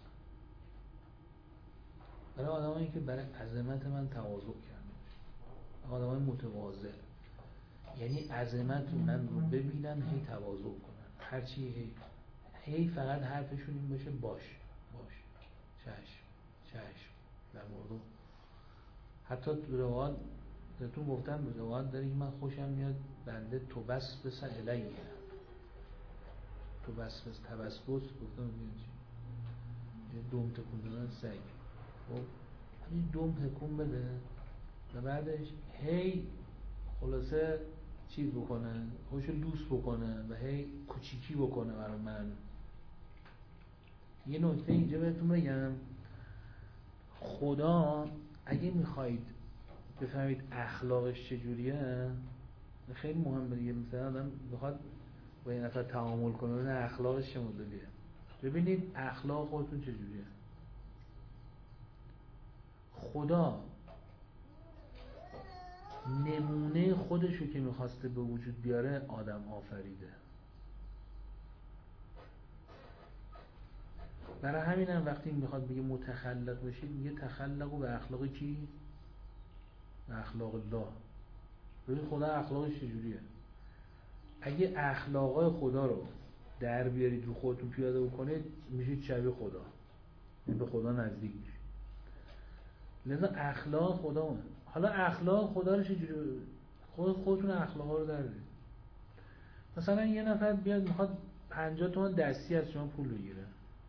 برای آدم هایی که برای عظمت من تواضع کرده، آدم های متواضع، یعنی عظمت من رو ببینن هی تواضع کنن، هرچی هی هی فقط حرفشون این باشه باش باش چشم چشم. در مورد حتی تو روان تو گفتن روان داره که من خوشم میاد بنده تو بس بس الیه، تو بس بس تبسبس گفتم میاد چی یه دوم تکون دادن سگ، خب همین دوم تکون بده و بعدش هی خلاصه چیز بکنه، خوشو لوس بکنه و هی کوچیکی بکنه برای من. یه نکته اینجا بهتون بگم، خدا اگه میخواید بفهمید اخلاقش چجوریه خیلی مهمه دیگه. مثلا آدم بخواد با یه نفر تعامل کنه نه اخلاقش چه مدلیه، ببینید اخلاق خودتون چجوریه. خدا نمونه خودشو که میخواسته به وجود بیاره آدم آفریده. برای همین هم وقتی میخواد بگه متخلق بشید میگه تخلقوا به اخلاق کی؟ به اخلاق الله. ببین خدا اخلاقش چجوریه. اگه اخلاقای خدا رو در بیارید رو خودتون پیاده بکنید میشید شبیه خدا، یعنی به خدا نزدیک میشید. لذا اخلاق خدا اونه. حالا اخلاق خدا رو چجوری خود خودتون اخلاقا رو در بیارید. مثلا یه نفر بیاد میخواد پنجاه تومن دستی از شما پول بگیره،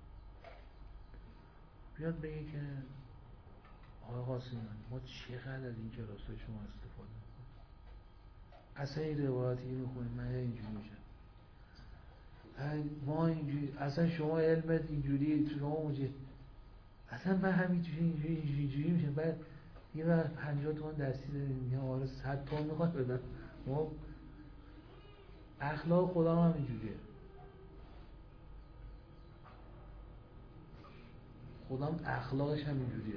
بیاد بگه که آقای قاسمی ما چقدر از این کلاسای شما استفاده میکنیم، اصلا این روایاتی که میخونیم من اینجوری میشه، ما اینجوری، اصلا شما علمت اینجوری، شما اونجوری، اصلا من همینجوری اینجوری اینجوری اینجوری میشه. بعد یه وقت پنجاه تومن دستی داریم میگه آره صد تومن میخواد بدن. ما اخلاق خدا هم همینجوریه. خدا هم اخلاقش همینجوریه.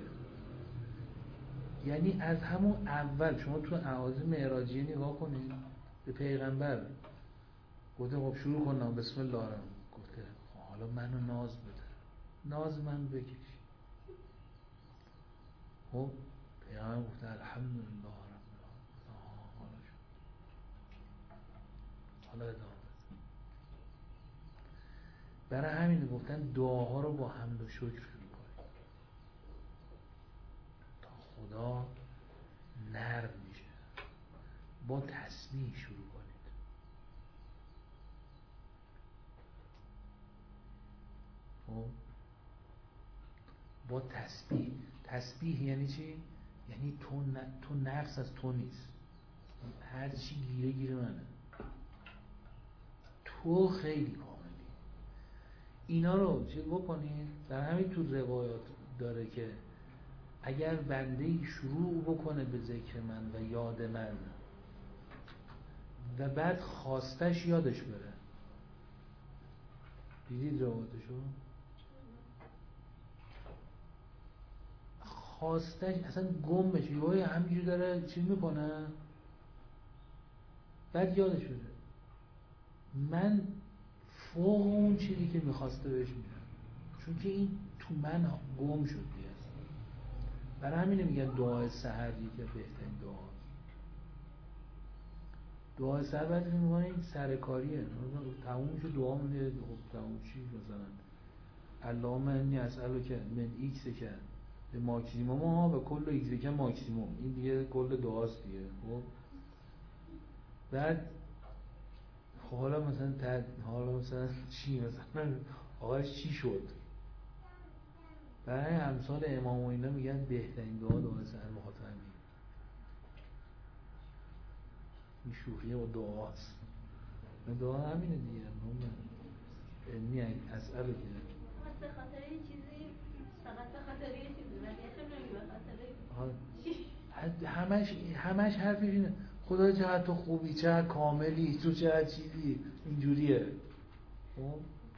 یعنی از همون اول شما تو اعاذ معراجیه نگاه کنید به پیغمبر گفته خب شروع کنم بسم الله الرحمن، گفته حالا منو ناز بده، ناز من بکش. خب پیغمبر گفته الحمدلله رب العالمین، حالا شد حالا ادامه بده. برای همین گفتن دعاها رو با حمد و شکر شروع کنید تا خدا نرم میشه. با تسبیح شروع کنید. خب با تسبیح. تسبیح یعنی چی؟ یعنی تو ن... تو نقص از تو نیست، هر چی گیره گیره منه، تو خیلی کاملی. اینا رو چه بکنید. در همین تو روایات داره که اگر بنده‌ای شروع بکنه به ذکر من و یاد من و بعد خواستش یادش بره، دیدید روایاتشو؟ خواستش اصلا گم بشه، یه همینجوری داره چی میکنه بعد یادش بره، من فوق اون چیزی که میخواسته بهش میرم، چون که این تو من گم شد دیگه. برای همینه میگن دعای سحر یکی از بهترین دعاست. دعای سحر بعد میگن سرکاریه، تموم شد دعا مونه، خب تموم چی مثلا اللهم انی اسالک من ایکس که به ماکسیموم ها و کل ایکس که ماکسیموم، این دیگه کل دعاست دیگه. خب بعد خب حالا مثلا تد... حالا مثلا چی مثلا آقاش چی شد؟ برای امثال امام و اینا میگن بهترین دعا دعای سحر بخاطر همین. این شوخیه با دعاست. دعا همینه دیگه. علمی اسئله که به خاطر یه چیزی فقط به خاطر یه چیزی ولی خیلی به خاطر همش همش حرفش اینه خدا چقدر تو خوبی، چقدر کاملی، تو چقدر چیزی، اینجوریه. خب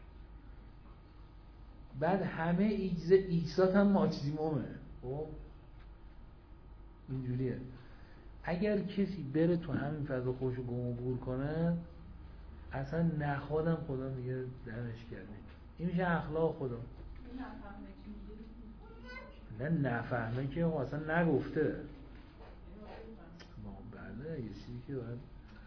بعد همه ایجز ایجزات هم ماکسیمومه. خب اینجوریه. اگر کسی بره تو همین فضا خودشو گم و گور کنه اصلا نخوادم خدا میگه درش کرده. این میشه اخلاق خدا. نه نفهمه که اصلا نگفته. ما بله یه چیزی که باید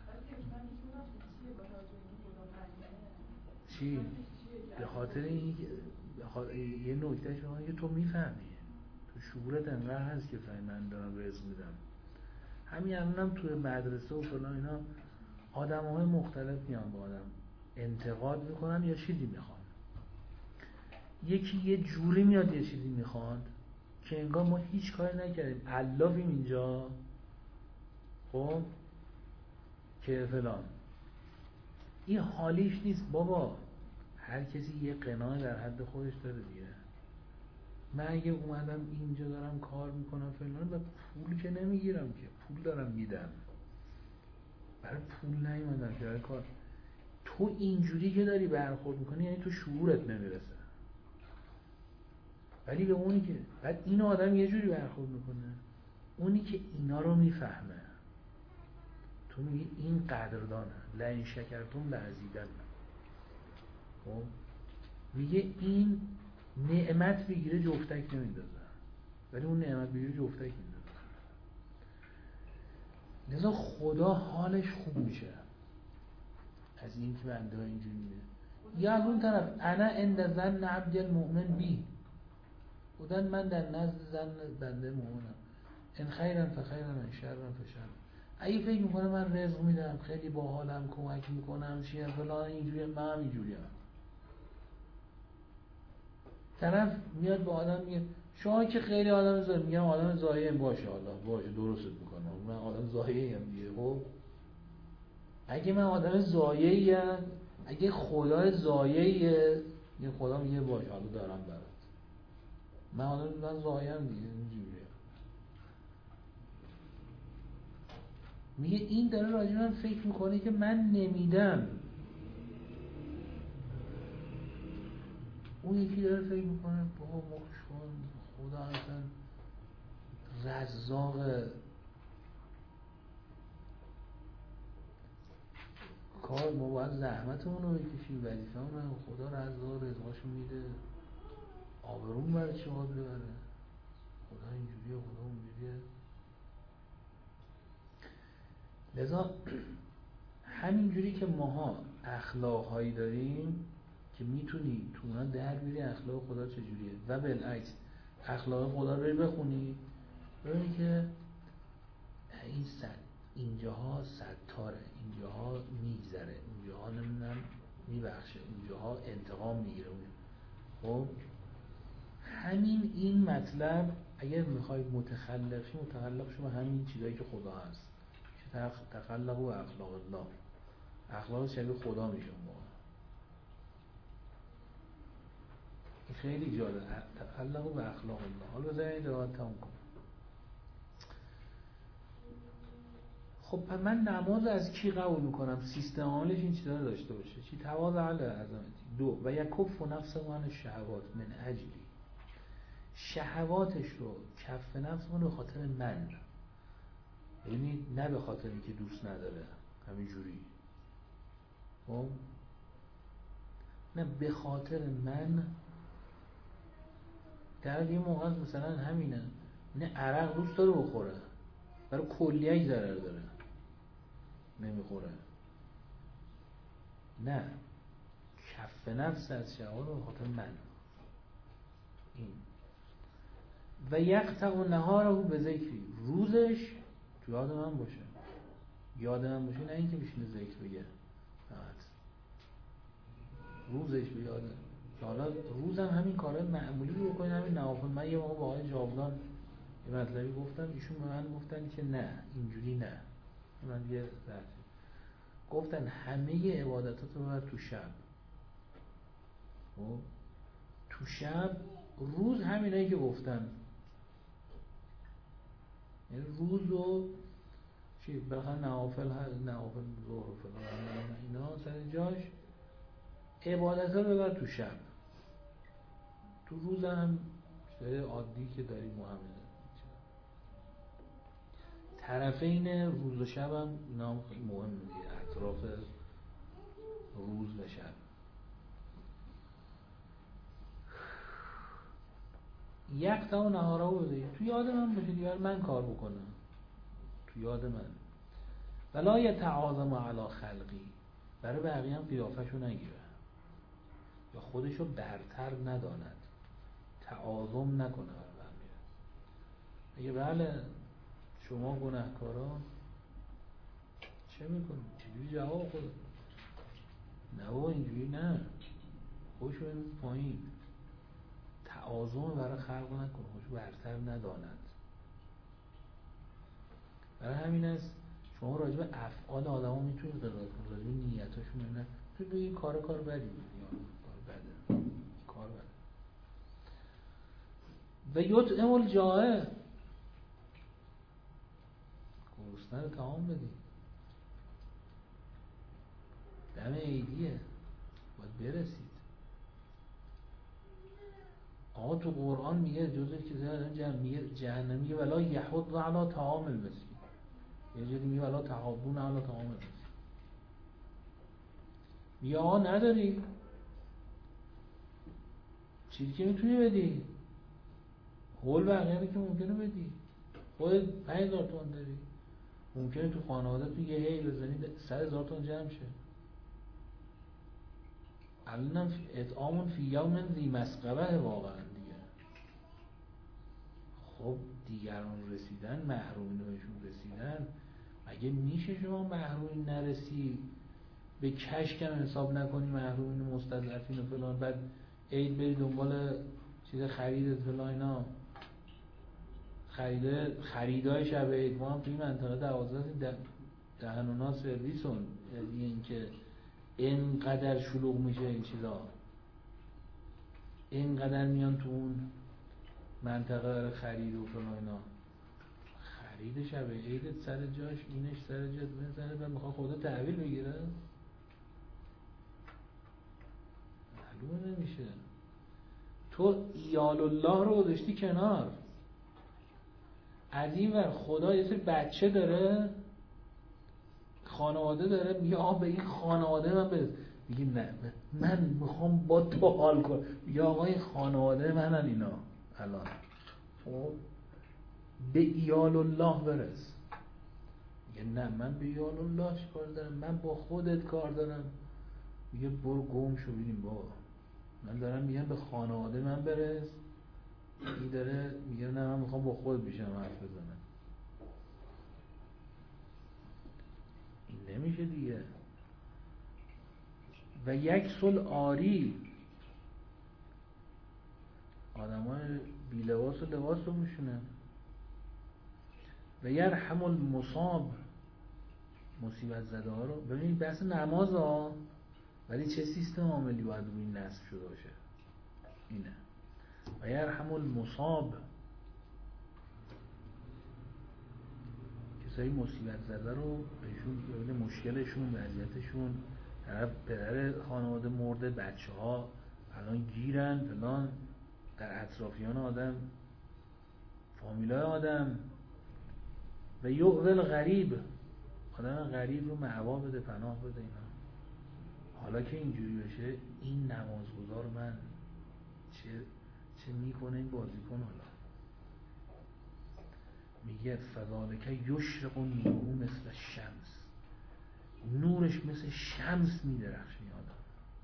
چی؟ به خاطر این یه نکته شما که تو میفهمی، تو شعورت انقدر هست که فهم من دارم رزق میدم. همین الانم توی مدرسه و فلان اینا آدم های مختلف میان با آدم انتقاد میکنن یا چیزی میخوان. یکی یه جوری میاد یه چیزی میخوان که انگار ما هیچ کاری نکردیم، علافیم اینجا خب که فلان. این حالیش نیست بابا. هر کسی یه قناع در حد خودش داره دیگه. من اگه اومدم اینجا دارم کار میکنم فلان و پول که نمیگیرم که، پول دارم میدم، برای پول نیومدم که برای کار. تو اینجوری که داری برخورد میکنی یعنی تو شعورت نمیرسه. ولی به اونی که بعد این آدم یه جوری برخورد میکنه، اونی که اینا رو میفهمه تو میگی این قدردانه، لئن شکرتم لازیدنکم. خب میگه این نعمت بگیره جفتک نمیندازه، ولی اون نعمت بگیره جفتک میندازه. لذا خدا حالش خوب میشه از این که بنده ها اینجوری میده. یا از اون طرف انا عند ظن عبد المؤمن بی، بودن من در نزد زن بنده مؤمنم، ان خیرا فخیرا ان شرا فشر. اگه فکر میکنه من رزق میدم، خیلی باحالم، کمک میکنم، چیه فلان، اینجوری من هم اینجوریم. طرف میاد به آدم میگه شما که خیلی آدم زاهد، میگم آدم زاهدیم، باشه الله باشه درستت میکنم، من آدم زاهدیم دیگه. خب اگه من آدم زایه‌ایم، اگه خدا زایه‌ایه، یه خدا میگه باشه حالا دارم برات، من آدم من زایه‌ام دیگه اینجوریه. میگه این داره راجع من فکر میکنه که من نمیدم. اون یکی داره فکر میکنه بابا مخش کن خدا اصلا رزاق، کار ما باید زحمتمون رو بکشیم، وظیفه‌مون رو، خدا رزاق رزقاشو میده، آبروم برای چی باید ببره، خدا اینجوریه خدا اونجوریه. لذا همینجوری که ماها اخلاقهایی داریم که میتونی تو اونا در بیاری اخلاق خدا چجوریه، و بالعکس اخلاق خدا رو بخونی ببینی که این صد اینجاها ستاره، اینجاها میگذره، اینجاها نمیدونم میبخشه، اینجاها انتقام میگیره. خب همین این مطلب اگر میخوای متخلق شی، متخلق شو به همین چیزایی که خدا هست، که تخلق و اخلاق الله، اخلاق شبیه خدا میشه ما. این خیلی جالبه، تخلق و اخلاق الله. حالا بذارید دعا تموم کنم. خب من نماز از کی قبول میکنم؟ سیستم عاملش این چیزا رو داشته باشه. چی؟ تواضع علی عظمتی. دو و یکف نفس من شهوات من اجلی، شهواتش رو کف نفسمون به خاطر من، یعنی نه به خاطر اینکه دوست نداره همینجوری، خب نه به خاطر من. در یه موقع مثلا همینه، نه عرق دوست داره بخوره، برای کلیه ضرر داره نمیخوره، نه کف نفس از شهوات به خاطر من. این و یقطع نهاره به ذکری، روزش تو یاد من باشه، یاد من باشه، نه اینکه بشینه ذکر بگه فقط روزش به یاده. حالا روزم همین کارهای معمولی رو بکنین، همین نوافل. من یه موقع با آقای جاودان یه مطلبی گفتم، ایشون به من گفتن که نه اینجوری نه، من یه رفت گفتن همه عبادتات رو ببر تو شب، خب تو شب روز همینایی که گفتم، یعنی روز و چی بخاطر نوافل هست، نوافل ظهر و فلان اینا سر جاش، عبادت ها رو ببر تو شب. تو روز هم چیزای عادی که داری مهمه. طرفین روز و شب هم اینا هم خیلی مهم میگه، اطراف روز و شب. یک تا و نهارا بوده تو یاد من باشه دیگر من کار بکنم، تو یاد من. ولا یتعاظم علی خلقی، برای بقیه هم قیافشو نگیره یا خودشو برتر نداند، تعاظم نکنه برای بقیه. اگه بله شما گناهکاران چه میکنی؟ چجوری جواب خود؟ نه با اینجوری نه، خوشو این پایین، تعاظم برای خلق نکنه، خوشو برتر نداند. برای همین است شما راجع به افعال آدم ها میتونید قضاوت کنید، راجع به نیتاشون نه تو بگید کار کار بدی بود یا کار بده، کار بده. و یطعم الجائع، گرسنه رو طعام بدی. دم عیدیه باید برسید. آقا تو قرآن میگه جزء چیزا میگه جهنمی ولا یحض علی طعام المسکین، یه جوری میگه ولا تحاضون علی طعام المسکین. میگه آقا نداری چیزی که میتونی بدی، قول بقیه که ممکنه بدی. خودت پنج هزار تومان داری، ممکنه تو خانواده تو یه هی بزنی صد هزار تومان جمع شه. الان اطعام فی یوم ذی مسغبه واقعا دیگه. خب دیگران رسیدن، محرومین بهشون رسیدن، مگه میشه شما محرومین نرسی به کشکم حساب نکنی، محرومین مستضعفین و فلان، بعد عید بری دنبال چیز خرید فلان اینا، خرید خریدای شب عید. ما هم توی منطقه دوازده دهن و ناز سرویسون، یعنی اینکه اینقدر شلوغ میشه این چیزا، اینقدر میان تو اون منطقه داره خرید و فلان اینا، خرید شب عیدت سر جاش، اینش سر جاش بزنه و میخواد خدا تحویل بگیره، معلومه نمیشه. تو ایال الله رو گذاشتی کنار، از این ور خدا یه سری بچه داره، خانواده داره، میگه آقا به این خانواده من برس، میگه نه من میخوام با تو حال کنم، میگه آقا این خانواده منن اینا الان، خب به ایال الله برس. میگه نه من به ایال الله چه کار دارم، من با خودت کار دارم. میگه برو گم شو ببینیم بابا، من دارم میگم به خانواده من برس، این داره میگه نه من میخوام با خود بیشم حرف بزنم. این نمیشه دیگه. و یک سل آری، آدم های بی لباس و لباس رو میشونن. و یرحم المصاب، مصیبت زده ها رو. ببینید بحث نماز ها، ولی چه سیستم عاملی باید روی این نصب شده باشه اینه. و یرحم المصاب، کسایی مصیبت زده رو بهشون ببینه مشکلشون، وضعیتشون، طرف پدر خانواده مرده، بچه ها الان گیرن فلان، در اطرافیان آدم، فامیلای آدم. و یؤول غریب، آدم غریب رو معوا بده، پناه بده اینا. حالا که اینجوری بشه این نمازگزار من چه چه میکنه این بازیکن. حالا میگه فذالک یشرق نوره مثل شمس، نورش مثل شمس میدرخشه این آدم.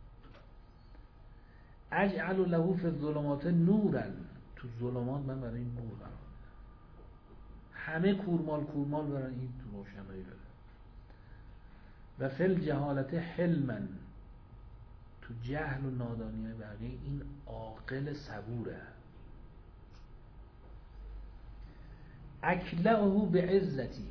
اجعل له فی الظلمات نورا، تو ظلمات من برای این نور قرار میدم، همه کورمال کورمال برای این تو روشنایی بره. و فی الجهالت حلما، تو جهل و نادانی بقیه این عاقل صبوره. اکلعه به عزتی،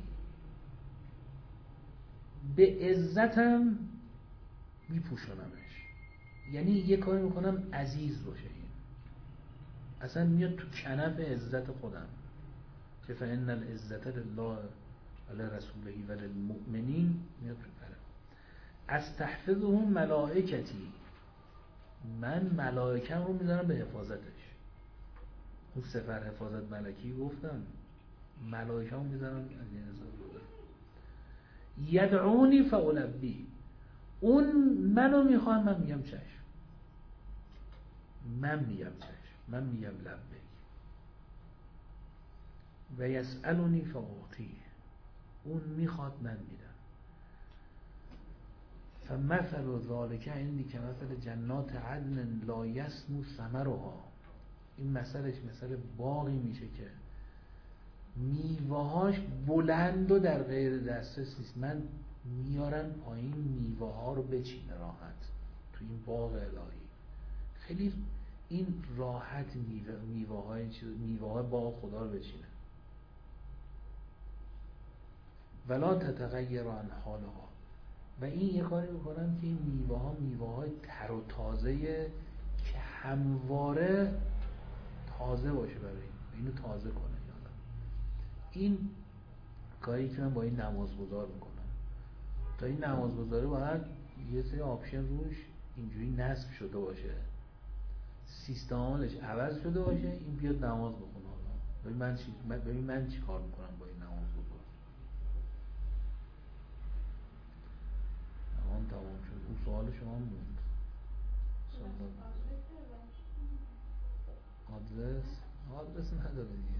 به عزتم میپوشونمش. یعنی یه کاری میکنم عزیز باشه این، اصلا میاد تو کنف عزت خودم که فإن العزة لله ولرسوله وللمؤمنین، میاد تو کنف. از تحفظهم ملائکتی، من ملائکم رو میذارم به حفاظتش. اون سفر حفاظت ملکی گفتم، ملائکم رو میذارم از این حفاظت. یدعونی فألبی، اون منو میخوام، من میگم چشم، من میگم چشم، من میگم لبیک. و یسألونی فأعطیه، اون میخواد من میدم. فمثل ذالک عندی که مثل جنات عدن لا یسمو ثمرها، این مثلش مثل باغی میشه که میوه‌هاش بلند و در غیر دسترس نیست، من میارم پایین میوه ها رو بچینه راحت تو این باغ الهی. خیلی این راحت میوه میوه های میوه های باغ خدا رو بچینه. ولا تتغیر عن حالها، و این یه کاری میکنم که این میوه ها میوه های تر و تازه که همواره تازه باشه برای این، اینو تازه کنه. این کاری که من با این نمازگزار میکنم. تا این نمازگزاره باید یه سری آپشن روش اینجوری نصب شده باشه، سیستم عاملش عوض شده باشه، این بیاد نماز بخونه. ببین من چی ببین من چی کار میکنم با این نمازگزار. تمام تمام شد. اون سوال شما موند. آدرس آدرس نداره دیگه.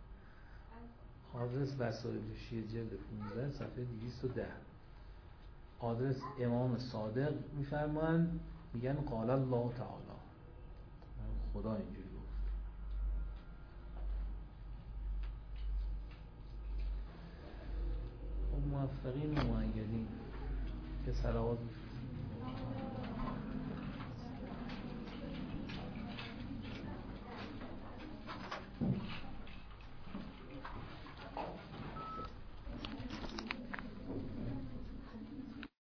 آدرس وسایل شیعه جلد پانزده صفحه دویست و ده. آدرس امام صادق میفرمایند، میگن قال الله تعالی، خدا اینجوری گفت. خب موفقین و مؤیدین که صلوات